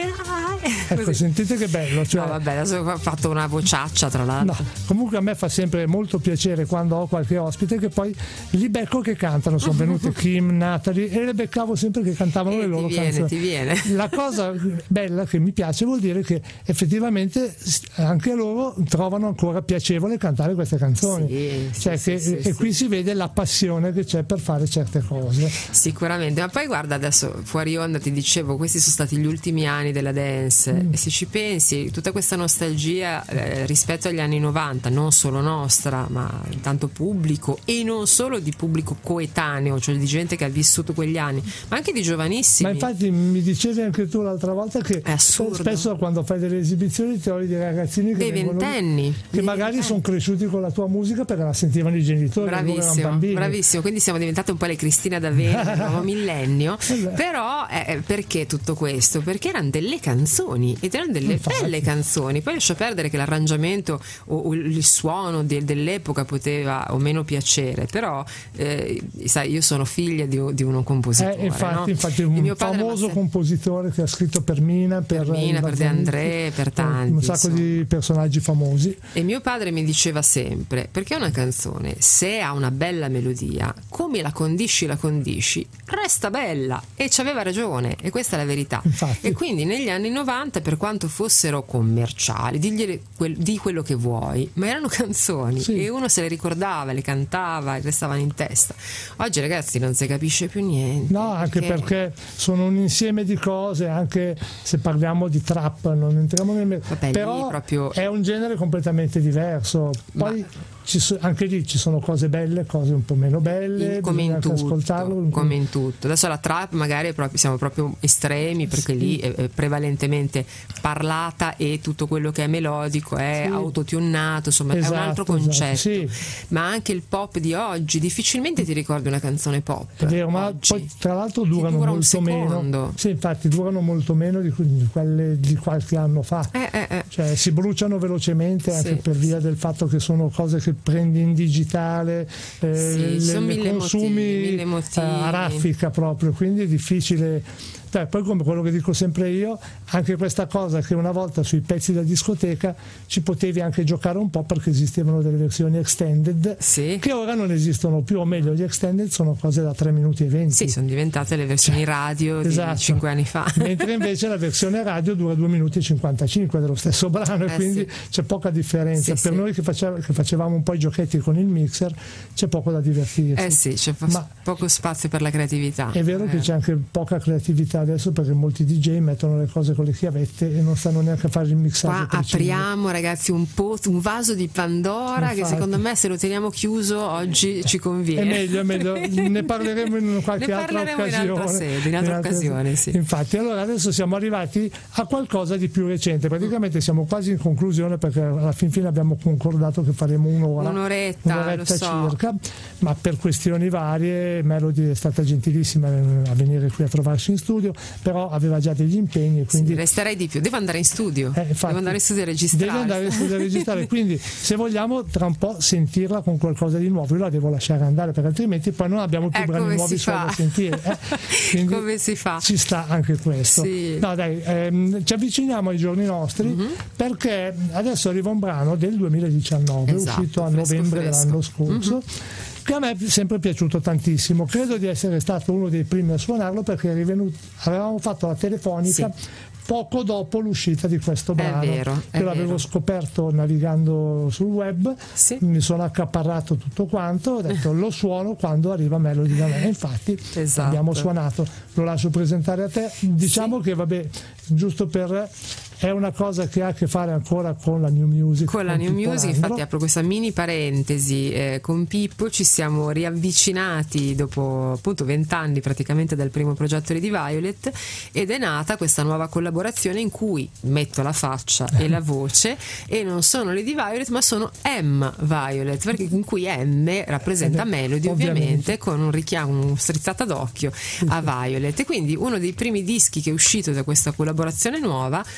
ecco, sentite che bello, cioè, no vabbè, adesso ho fatto una vociaccia tra l'altro. No, comunque a me fa sempre molto piacere quando ho qualche ospite che poi li becco che cantano. Sono venute Kim, Natalie e le beccavo sempre che cantavano e le loro ti viene, canzoni. Ti viene. La cosa bella che mi piace vuol dire che effettivamente anche loro trovano ancora piacevole cantare queste canzoni, sì, cioè sì, che, sì, e sì, qui sì. si vede la passione che c'è per fare certe cose. Sicuramente, ma poi guarda, adesso fuori onda ti dicevo, questi sono stati gli ultimi anni della dance mm. e se ci pensi tutta questa nostalgia eh, rispetto agli anni novanta, non solo nostra ma tanto pubblico, e non solo di pubblico coetaneo, cioè di gente che ha vissuto quegli anni, ma anche di giovanissimi. Ma infatti mi dicevi anche tu l'altra volta che spesso quando fai delle esibizioni ti trovi dei ragazzini che dei ventenni che dei magari ventenni. Sono cresciuti con la tua musica perché la sentivano i genitori, bravissimo, bravissimo, quindi siamo diventate un po' le Cristina D'Avena del nuovo millennio. Però eh, perché tutto questo? Perché erano delle canzoni ed erano delle infatti. Belle canzoni. Poi lascia perdere che l'arrangiamento o, o il suono de, dell'epoca poteva o meno piacere, però eh, sai, io sono figlia di, di uno compositore, eh, infatti, no? infatti un famoso sempre... compositore che ha scritto per Mina, per, per Mina, per De André, per tanti, un sacco insomma. Di personaggi famosi. E mio padre mi diceva sempre: perché una canzone, se ha una bella melodia, come la condisci la condisci resta bella, e ci aveva ragione, e questa è la verità. Infatti. E quindi negli anni novanta, per quanto fossero commerciali, diglieli quel, di quello che vuoi, ma erano canzoni, sì. E uno se le ricordava, le cantava e restavano in testa. Oggi ragazzi non si capisce più niente, no, anche perché, perché sono un insieme di cose, anche se parliamo di trap non entriamo nel Vabbè, però proprio... è un genere completamente diverso. Poi ma... Ci so, anche lì ci sono cose belle, cose un po' meno belle, come in tutto, ascoltarlo come in tutto. Adesso la trap magari è proprio, siamo proprio estremi, perché sì. Lì è, è prevalentemente parlata e tutto quello che è melodico è sì. autotunato, insomma esatto, è un altro concetto, esatto, sì. Ma anche il pop di oggi difficilmente ti ricordi una canzone pop, è vero, ma oggi. Poi tra l'altro durano dura molto meno, sì, infatti durano molto meno di, di quelle di qualche anno fa, eh, eh, eh. cioè si bruciano velocemente anche sì, per via sì. del fatto che sono cose che prendi in digitale, eh, sì, le, le consumi motivi, mille motivi. a raffica proprio, quindi è difficile. Beh, poi come quello che dico sempre io, anche questa cosa che una volta sui pezzi da discoteca ci potevi anche giocare un po' perché esistevano delle versioni extended sì. che ora non esistono più, o meglio gli extended sono cose da tre minuti e venti. Sì, sono diventate le versioni radio esatto. di cinque anni fa. Mentre invece la versione radio dura due minuti e cinquantacinque dello stesso brano, eh, e quindi sì. c'è poca differenza. Sì, per sì. noi che, faceva, che facevamo un po' i giochetti con il mixer c'è poco da divertirsi. Eh sì, c'è Ma poco spazio per la creatività. È vero eh. che c'è anche poca creatività adesso, perché molti D J mettono le cose con le chiavette e non stanno neanche a fare il mixaggio. Qua apriamo ragazzi un, po', un vaso di Pandora. Infatti. Che secondo me se lo teniamo chiuso oggi ci conviene. È meglio, è meglio. Ne parleremo in qualche ne altra parleremo occasione. In altra sede, in altra in occasione, sì. Infatti, allora adesso siamo arrivati a qualcosa di più recente. Praticamente siamo quasi in conclusione, perché alla fin fine abbiamo concordato che faremo un'ora, un'oretta, un'oretta lo so. circa, ma per questioni varie Melody è stata gentilissima a venire qui a trovarci in studio, però aveva già degli impegni. Quindi sì, resterei di più, devo andare in studio, eh, infatti, devo andare in studio a registrare. Devi andare in studio a registrare, quindi se vogliamo tra un po' sentirla con qualcosa di nuovo, io la devo lasciare andare perché altrimenti poi non abbiamo più eh, brani nuovi da sentire. Eh. Quindi come si fa? Ci sta anche questo. Sì. No, dai, ehm, ci avviciniamo ai giorni nostri, mm-hmm. perché adesso arriva un brano del duemiladiciannove, esatto, uscito a fresco, novembre fresco. dell'anno scorso. Mm-hmm. Che a me è sempre piaciuto tantissimo, credo di essere stato uno dei primi a suonarlo, perché è rivenuto, avevamo fatto la telefonica sì. poco dopo l'uscita di questo brano. È vero, è io l'avevo vero. scoperto navigando sul web, sì. mi sono accaparrato tutto quanto, ho detto lo suono quando arriva Melody da me, infatti esatto. abbiamo suonato. Lo lascio presentare a te, diciamo sì. che vabbè, giusto per è una cosa che ha a che fare ancora con la new music, con la new music. Infatti apro questa mini parentesi, eh, con Pippo ci siamo riavvicinati dopo appunto vent'anni praticamente dal primo progetto di Violet, ed è nata questa nuova collaborazione in cui metto la faccia e la voce, e non sono Lady Violet ma sono M Violet, perché in cui M rappresenta Melody ovviamente, ovviamente con un richiamo, una strizzata d'occhio a Violet. E quindi uno dei primi dischi che è uscito da questa collaborazione nuova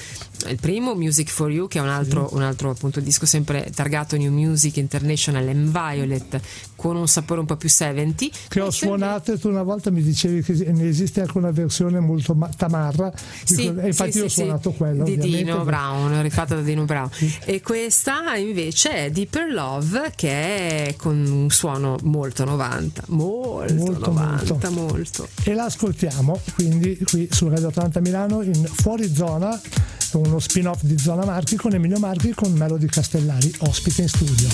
il primo Music for You, che è un altro, sì. un altro appunto disco sempre targato New Music International and Violet, con un sapore un po' più settanta, che ho suonato, e tu una volta mi dicevi che ne esiste anche una versione molto ma- tamarra, sì, e infatti sì, io ho sì, suonato sì. quella di ovviamente. Dino Brown, rifatta da Dino Brown, sì. E questa invece è Deeper Love, che è con un suono molto novanta, molto, molto novanta, molto. molto. E la ascoltiamo quindi qui su Radio Atlanta Milano in Fuori Zona, uno spin-off di Zona Marchi con Emilio Marchi, con Melody Castellari ospite in studio.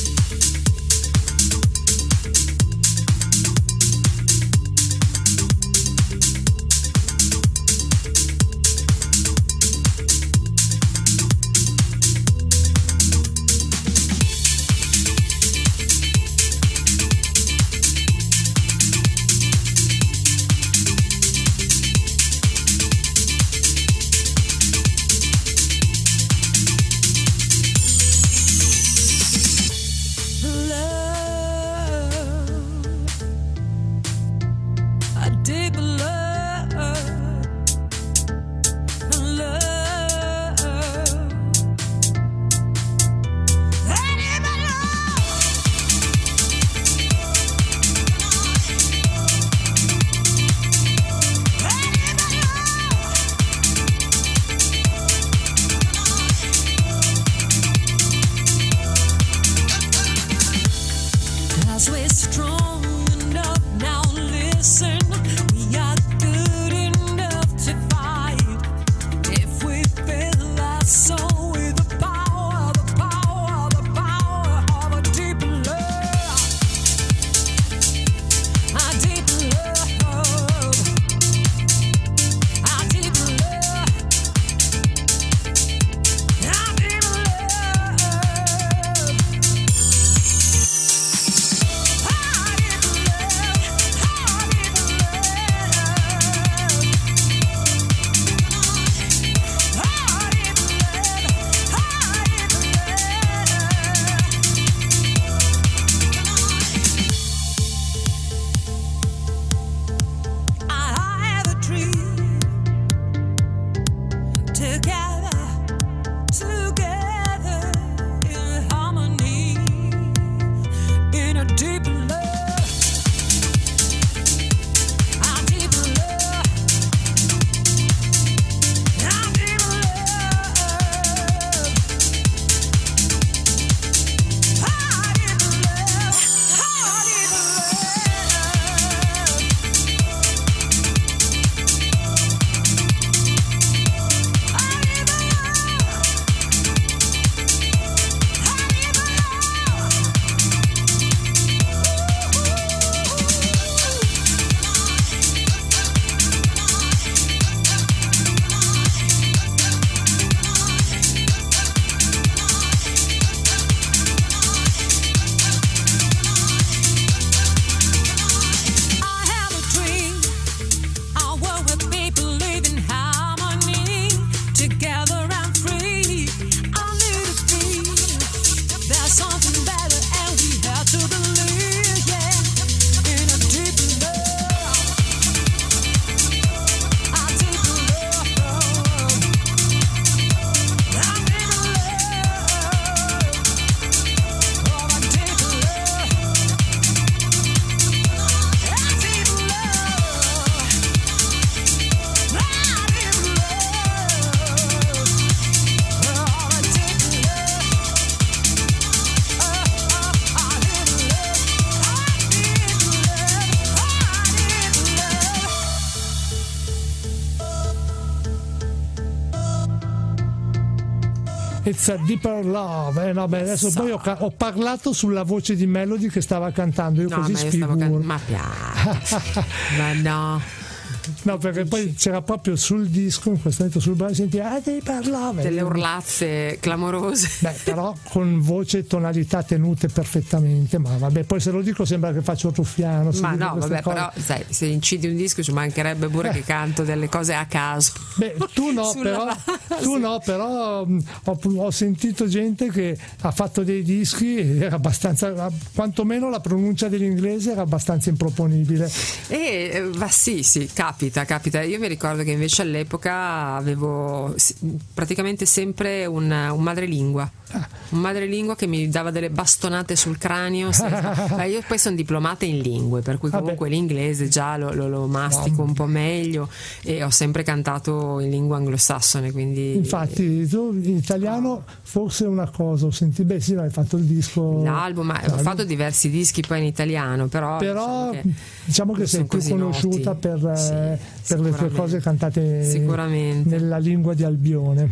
It's a Deeper Love. Eh, no, beh, adesso so. Poi ho, ho parlato sulla voce di Melody che stava cantando. Io no, così ma io sfiguro. stavo can- ma piace. Ma no. No, perché poi c'era proprio sul disco, in questo momento sul brano, senti ah, Deeper Love. Delle urlazze clamorose. Beh, però con voce e tonalità tenute perfettamente. Ma vabbè, poi se lo dico sembra che faccio il ruffiano. Ma no, vabbè, cose. Però sai, se incidi un disco ci mancherebbe pure eh. che canto delle cose a caso. Beh, tu no, però, tu no, però ho, ho sentito gente che ha fatto dei dischi e era abbastanza, quantomeno la pronuncia dell'inglese era abbastanza improponibile. E va sì, sì, capita. capita, capita. Io mi ricordo che invece all'epoca avevo praticamente sempre un, un madrelingua. Un madrelingua che mi dava delle bastonate sul cranio. Senza... io poi sono diplomata in lingue, per cui comunque Vabbè. l'inglese già lo, lo, lo mastico un po' meglio, e ho sempre cantato in lingua anglosassone, quindi... Infatti tu in italiano forse una cosa ho sentito, beh sì, hai fatto il disco, l'album, ma ho fatto diversi dischi poi in italiano, però però diciamo che, diciamo che sei più conosciuta noti. per, sì, per le tue cose cantate sicuramente nella lingua di Albione.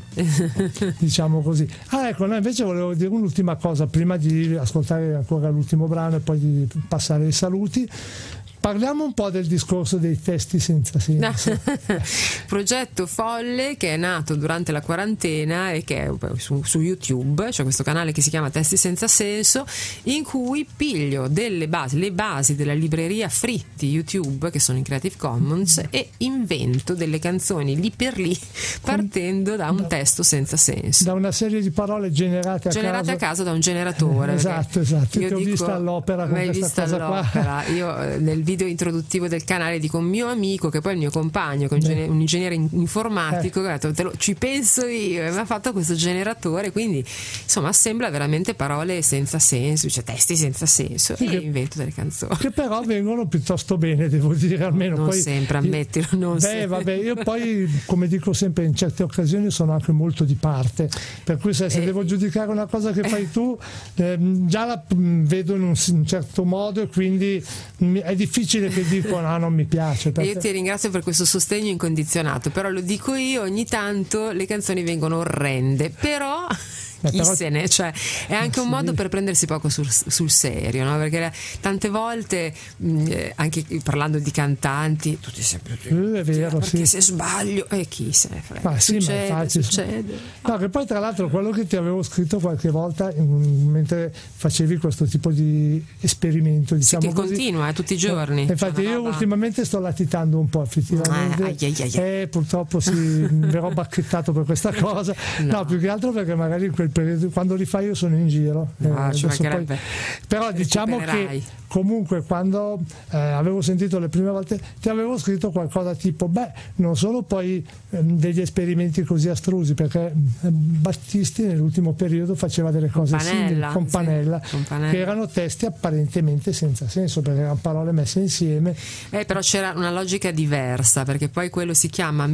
Diciamo così. Ah, ecco, no, invece volevo dire un'ultima cosa prima di ascoltare ancora l'ultimo brano e poi di passare ai saluti. Parliamo un po' del discorso dei testi senza senso. Progetto folle che è nato durante la quarantena e che è su, su YouTube, c'è questo canale che si chiama Testi senza senso, in cui piglio delle basi, le basi della libreria free di YouTube, che sono in Creative Commons, e invento delle canzoni lì per lì partendo da un da, testo senza senso, da una serie di parole generate a generate caso, a caso da un generatore. Esatto, esatto. Io ti ho dico, vista all'opera con questa cosa all'opera. Qua. Io nel video introduttivo del canale dico un mio amico che poi è il mio compagno, che è un, gene- un ingegnere informatico, eh. che ha detto, te lo, ci penso io, e mi ha fatto questo generatore, quindi insomma assembla veramente parole senza senso, cioè testi senza senso, sì, e che, invento delle canzoni che però vengono piuttosto bene, devo dire, almeno non poi, sempre, ammettilo, non beh, sempre. Vabbè, io poi come dico sempre, in certe occasioni sono anche molto di parte, per cui se, se eh, devo giudicare una cosa che fai tu eh, già la vedo in un, in un certo modo, e quindi è difficile che dico no, non mi piace. Perché... Io ti ringrazio per questo sostegno incondizionato, però lo dico io, ogni tanto le canzoni vengono orrende, però Beh, chi però... se ne, cioè è anche un modo per prendersi poco sul, sul serio, no? Perché tante volte mh, anche parlando di cantanti tutti sempre eh, è vero, perché sì. se sbaglio e eh, chi se ne frega, ma sì, succede, ma infatti, succede. No, che poi tra l'altro quello che ti avevo scritto qualche volta in, mentre facevi questo tipo di esperimento, diciamo sì, che così, continua eh, tutti i giorni, eh, infatti io roba... ultimamente sto latitando un po' effettivamente, eh, ai, ai, ai. e purtroppo sì, verrò bacchettato per questa cosa. No. no, più che altro perché magari in quel periodo, quando li fai io sono in giro, no, eh, ci poi, però diciamo che comunque quando eh, avevo sentito le prime volte ti avevo scritto qualcosa tipo beh, non sono poi eh, degli esperimenti così astrusi, perché eh, Battisti nell'ultimo periodo faceva delle cose simili con Panella, sì, con Panella, che erano testi apparentemente senza senso perché erano parole messe insieme, eh, però c'era una logica diversa, perché poi quello si chiama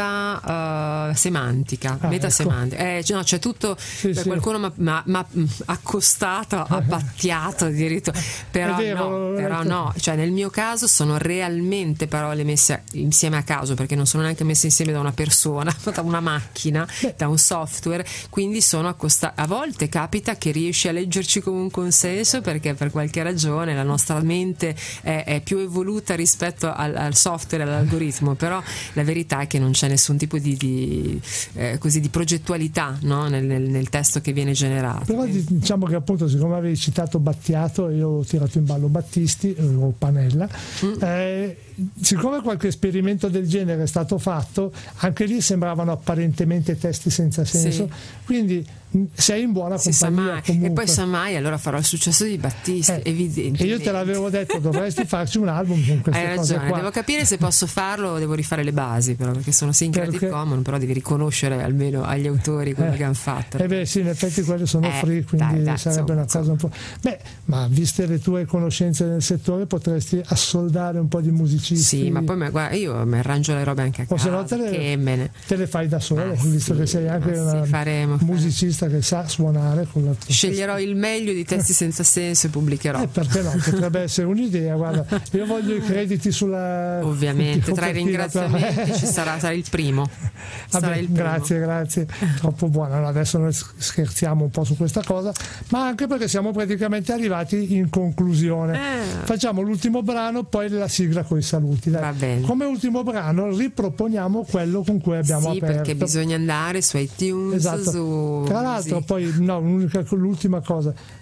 meta uh, semantica, ah, meta ecco. semantica eh, no, c'è tutto, sì, sì. Qualcuno mi ha accostato, abbattiato addirittura, però vero, no, però no, cioè nel mio caso sono realmente parole messe insieme a caso, perché non sono neanche messe insieme da una persona, da una macchina, Beh. da un software, quindi sono accostate. A volte capita che riesci a leggerci come un consenso, perché per qualche ragione la nostra mente è, è più evoluta rispetto al, al software, all'algoritmo, però la verità è che non c'è nessun tipo di, di, eh, così, di progettualità, no? nel, nel, nel testo che viene generato. Però diciamo che appunto, siccome avevi citato Battiato, io ho tirato in ballo Battisti o Panella, mm. eh, siccome qualche esperimento del genere è stato fatto, anche lì sembravano apparentemente testi senza senso, sì. quindi sei in buona si compagnia e poi sa mai, allora farò il successo di Battisti, eh, evidentemente. E io te l'avevo detto, dovresti farci un album con queste Hai cose ragione, qua. devo capire se posso farlo o devo rifare le basi, però, perché sono sì in perché... Creative Commons, però devi riconoscere almeno agli autori quello eh, che hanno fatto. Eh beh sì, in effetti quelli sono eh, free, quindi dai, dai, sarebbe insomma, una cosa un po'... Beh, ma viste le tue conoscenze nel settore potresti assoldare un po' di musicisti. Sì, ma poi ma, guarda, io mi arrangio le robe anche a casa, o se no te le, che me ne... te le fai da sola, ma visto sì, che sei anche una sì, faremo, musicista faremo. che sa suonare. Con la Sceglierò il meglio di testi senza senso e pubblicherò. Eh, perché no? Potrebbe essere un'idea. Guarda, io voglio i crediti sulla. Ovviamente, tra i ringraziamenti ci sarà, sarà il primo. Vabbè, sarà il primo. Grazie, grazie. Troppo buono. Allora, adesso noi scherziamo un po' su questa cosa, ma anche perché siamo praticamente arrivati in conclusione. Eh. Facciamo l'ultimo brano, poi la sigla con i saluti. Dai. Va bene. Come ultimo brano riproponiamo quello con cui abbiamo sì, aperto. Perché bisogna andare su iTunes. Esatto. Su... Tra l'altro, sì. poi no, l'unica, l'ultima cosa,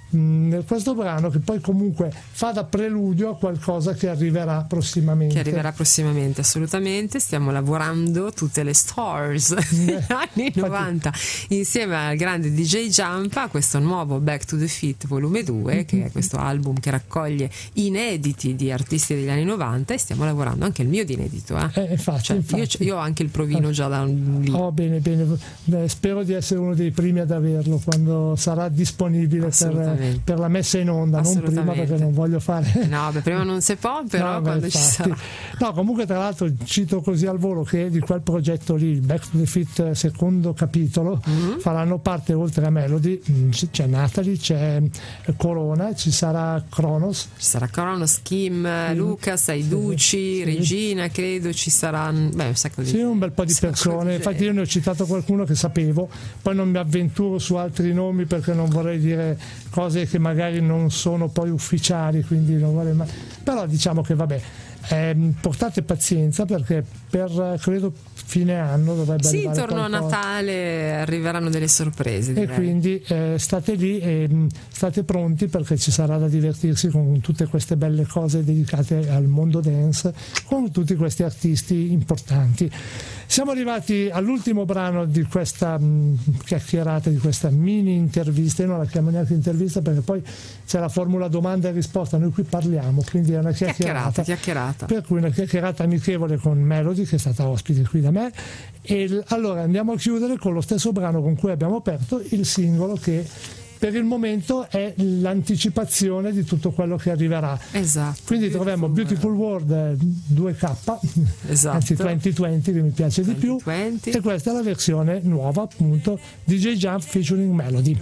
mh, questo brano che poi comunque fa da preludio a qualcosa che arriverà prossimamente. Che arriverà prossimamente, assolutamente. Stiamo lavorando tutte le stars degli anni novanta insieme al grande D J Jump a questo nuovo Back to the Fit volume due, mm-hmm. che è questo album che raccoglie inediti di artisti degli anni novanta, e stiamo lavorando anche il mio di inedito. Eh? Eh, infatti, cioè, infatti. Io, io ho anche il provino già da lì. Oh, bene, bene. Beh, spero di essere uno dei primi ad averlo quando sarà disponibile per, per la messa in onda, non prima, perché non voglio fare. No, beh, prima non si può, però no, quando beh, ci sarà. No, comunque tra l'altro cito così al volo che di quel progetto lì, il Back to the Fit secondo capitolo, mm-hmm. faranno parte, oltre a Melody, c'è Natalie, c'è Corona, ci sarà Kronos. Ci sarà Kronos, Kim, mm. Lucas, Aiducci, sì, sì. Regina, credo, ci saranno beh, un sacco di sì, un bel po' di persone. Infatti io ne ho citato qualcuno che sapevo, poi non mi avventuro su altri nomi perché non vorrei dire cose che magari non sono poi ufficiali, quindi non vorrei mai. Però diciamo che vabbè, eh, portate pazienza perché per credo fine anno dovrebbe sì, arrivare intorno qualcosa. a Natale arriveranno delle sorprese, direi. E quindi eh, state lì e mh, state pronti perché ci sarà da divertirsi con tutte queste belle cose dedicate al mondo dance, con tutti questi artisti importanti. Siamo arrivati all'ultimo brano di questa mh, chiacchierata, di questa mini intervista. Io non la chiamo neanche intervista perché poi c'è la formula domanda e risposta, noi qui parliamo, quindi è una chiacchierata, chiacchierata, chiacchierata. Per cui una chiacchierata amichevole con Melody, che è stata ospite qui da me. E l- allora andiamo a chiudere con lo stesso brano con cui abbiamo aperto, il singolo che per il momento è l'anticipazione di tutto quello che arriverà. Esatto. Quindi Beautiful troviamo Beautiful World, World due K, esatto. anzi duemilaventi che mi piace di più, e questa è la versione nuova appunto D J Jump featuring Melody.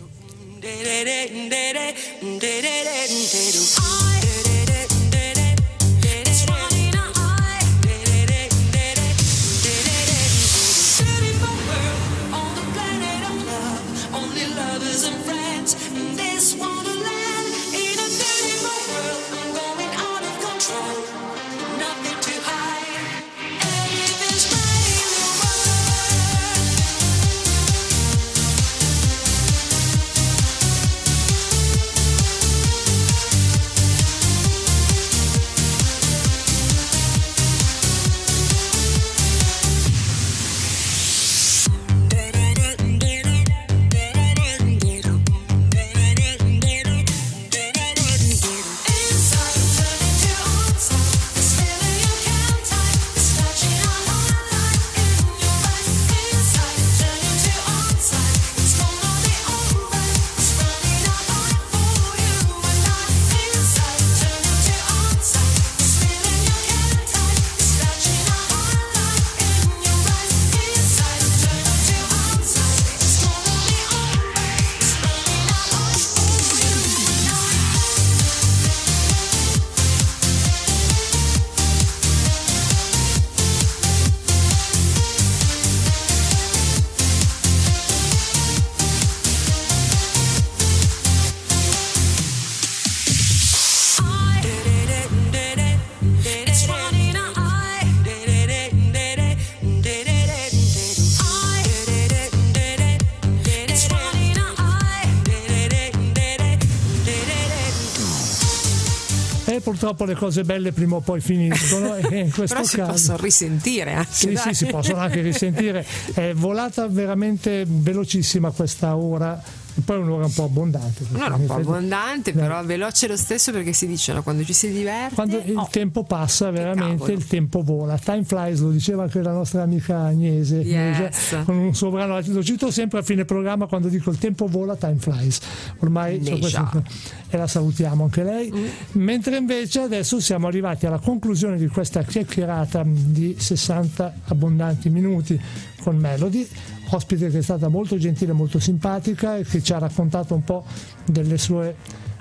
Purtroppo le cose belle prima o poi finiscono e in questo però si caso possono risentire anche, sì, dai. sì, si possono anche risentire. È volata veramente velocissima questa ora, e poi un'ora un po' abbondante. Un'ora un po' abbondante, però veloce lo stesso, perché si dice no, quando ci si diverte. Quando il oh, tempo passa, veramente il tempo vola. Time flies, lo diceva anche la nostra amica Agnese, yes. con un suo brano, lo cito sempre a fine programma quando dico il tempo vola, time flies. Ormai c'è questo, e la salutiamo anche lei. Mm. Mentre invece adesso siamo arrivati alla conclusione di questa chiacchierata di sessanta abbondanti minuti con Melody, ospite che è stata molto gentile, molto simpatica e che ci ha raccontato un po' delle sue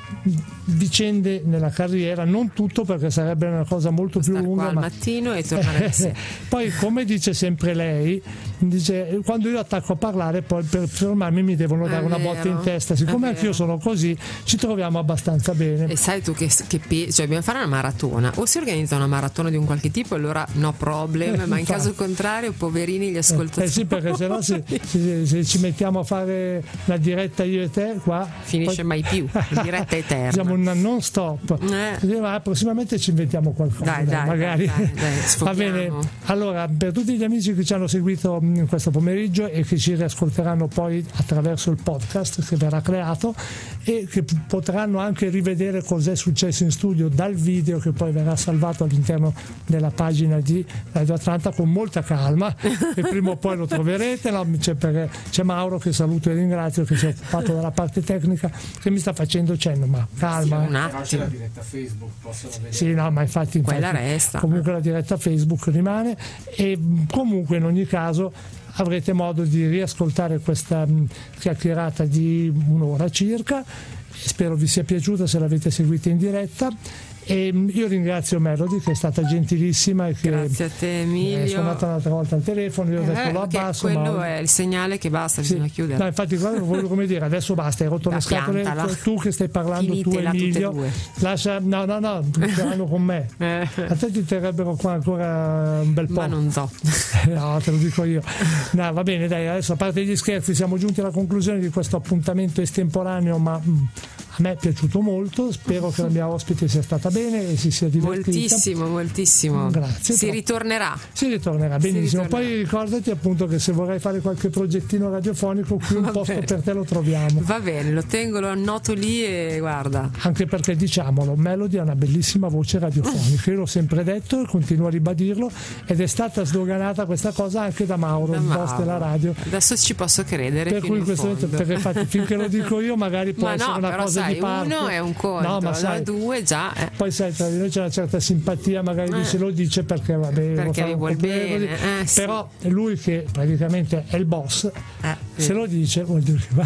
vicende nella carriera, non tutto perché sarebbe una cosa molto più lunga, qua al ma mattino e tornare alla sera. poi, come dice sempre lei, dice quando io attacco a parlare poi per fermarmi mi devono dare È una vero, botta in testa, siccome è anch'io vero. sono così ci troviamo abbastanza bene. E sai tu che, che pe- cioè dobbiamo fare una maratona, o si organizza una maratona di un qualche tipo e allora no problem, Eh, ma in infatti. caso contrario poverini gli ascoltatori. Eh sì, perché sennò se, se, se ci mettiamo a fare la diretta io e te qua Finisce poi- mai più, diretta eterna. Siamo una non stop. Eh. Ma prossimamente ci inventiamo qualcosa. Dai, dai, magari. dai, dai, dai, Va sfochiamo. bene. Allora, per tutti gli amici che ci hanno seguito in questo pomeriggio e che ci riascolteranno poi attraverso il podcast che verrà creato e che p- potranno anche rivedere cos'è successo in studio dal video che poi verrà salvato all'interno della pagina di Radio Atlanta con molta calma e prima o poi lo troverete, no? c'è, perché c'è Mauro che saluto e ringrazio che si è occupato della parte tecnica che mi sta facendo cenno, ma calma. Sì, eh. un Però c'è attimo. la diretta Facebook, possono vedere. Sì, no, ma infatti, infatti Quella resta. comunque la diretta Facebook rimane e comunque in ogni caso avrete modo di riascoltare questa mh, chiacchierata di un'ora circa. Spero vi sia piaciuta se l'avete seguita in diretta. E io ringrazio Melody che è stata gentilissima e che Grazie a te è Emilio. suonata un'altra volta al telefono, io ho detto Eh, lo che abbasso, quello ma... è il segnale che basta, Sì. bisogna chiudere. No, infatti guarda, voglio come dire, adesso basta, hai rotto Da le scatole, piantala. tu che stai parlando, tu Finitela tutte e Emilio, due. lascia, no no no, parlando con me, Eh. a te ti terrebbero qua ancora un bel po'. Ma non so. No, te lo dico io. No, va bene, dai, adesso a parte gli scherzi siamo giunti alla conclusione di questo appuntamento estemporaneo, ma mm, a me è piaciuto molto, spero che la mia ospite sia stata bene e si sia divertita. Moltissimo, moltissimo. Grazie, Si però. ritornerà. Si ritornerà benissimo. ritornerà. Poi ricordati appunto che se vorrai fare qualche progettino radiofonico, qui un Va posto bene. per te lo troviamo. Va bene, lo tengo, lo annoto lì e guarda. Anche perché diciamolo, Melody ha una bellissima voce radiofonica, io l'ho sempre detto e continuo a ribadirlo, ed è stata sdoganata questa cosa anche da Mauro, Da il boss Mauro. della radio. Adesso ci posso credere. Per fino cui in in questo momento, fondo. perché infatti finché lo dico io magari può Ma essere no, una però cosa sai, di parte. uno è un conto, No, ma da sai, due già. Eh. poi sai, tra di noi c'è una certa simpatia, magari lui Eh. se lo dice perché vabbè, Perché lo fa vi un vuol po' bene bene, così. eh, sì. Però è lui che praticamente è il boss, Eh, se lo dice vuol dire che va.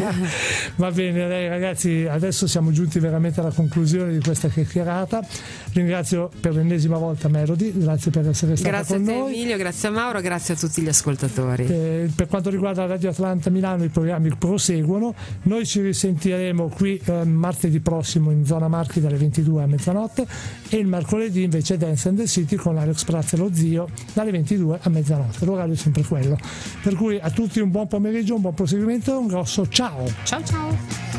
Va bene, dai, ragazzi, adesso siamo giunti veramente alla conclusione di questa chiacchierata. Ringrazio per l'ennesima volta Melody, grazie per essere stata Grazie a con te noi. Emilio, grazie a Mauro, grazie a tutti gli ascoltatori. Eh, per quanto riguarda Radio Atlanta Milano i programmi proseguono, noi ci risentiremo qui eh, martedì prossimo in zona Marchi dalle ventidue a mezzanotte e il mercoledì invece Dance and the City con Alex Praz e lo zio dalle ventidue a mezzanotte, l'orario è sempre quello, per cui a tutti un buon pomeriggio, un buon proseguimento e un grosso ciao. Ciao ciao.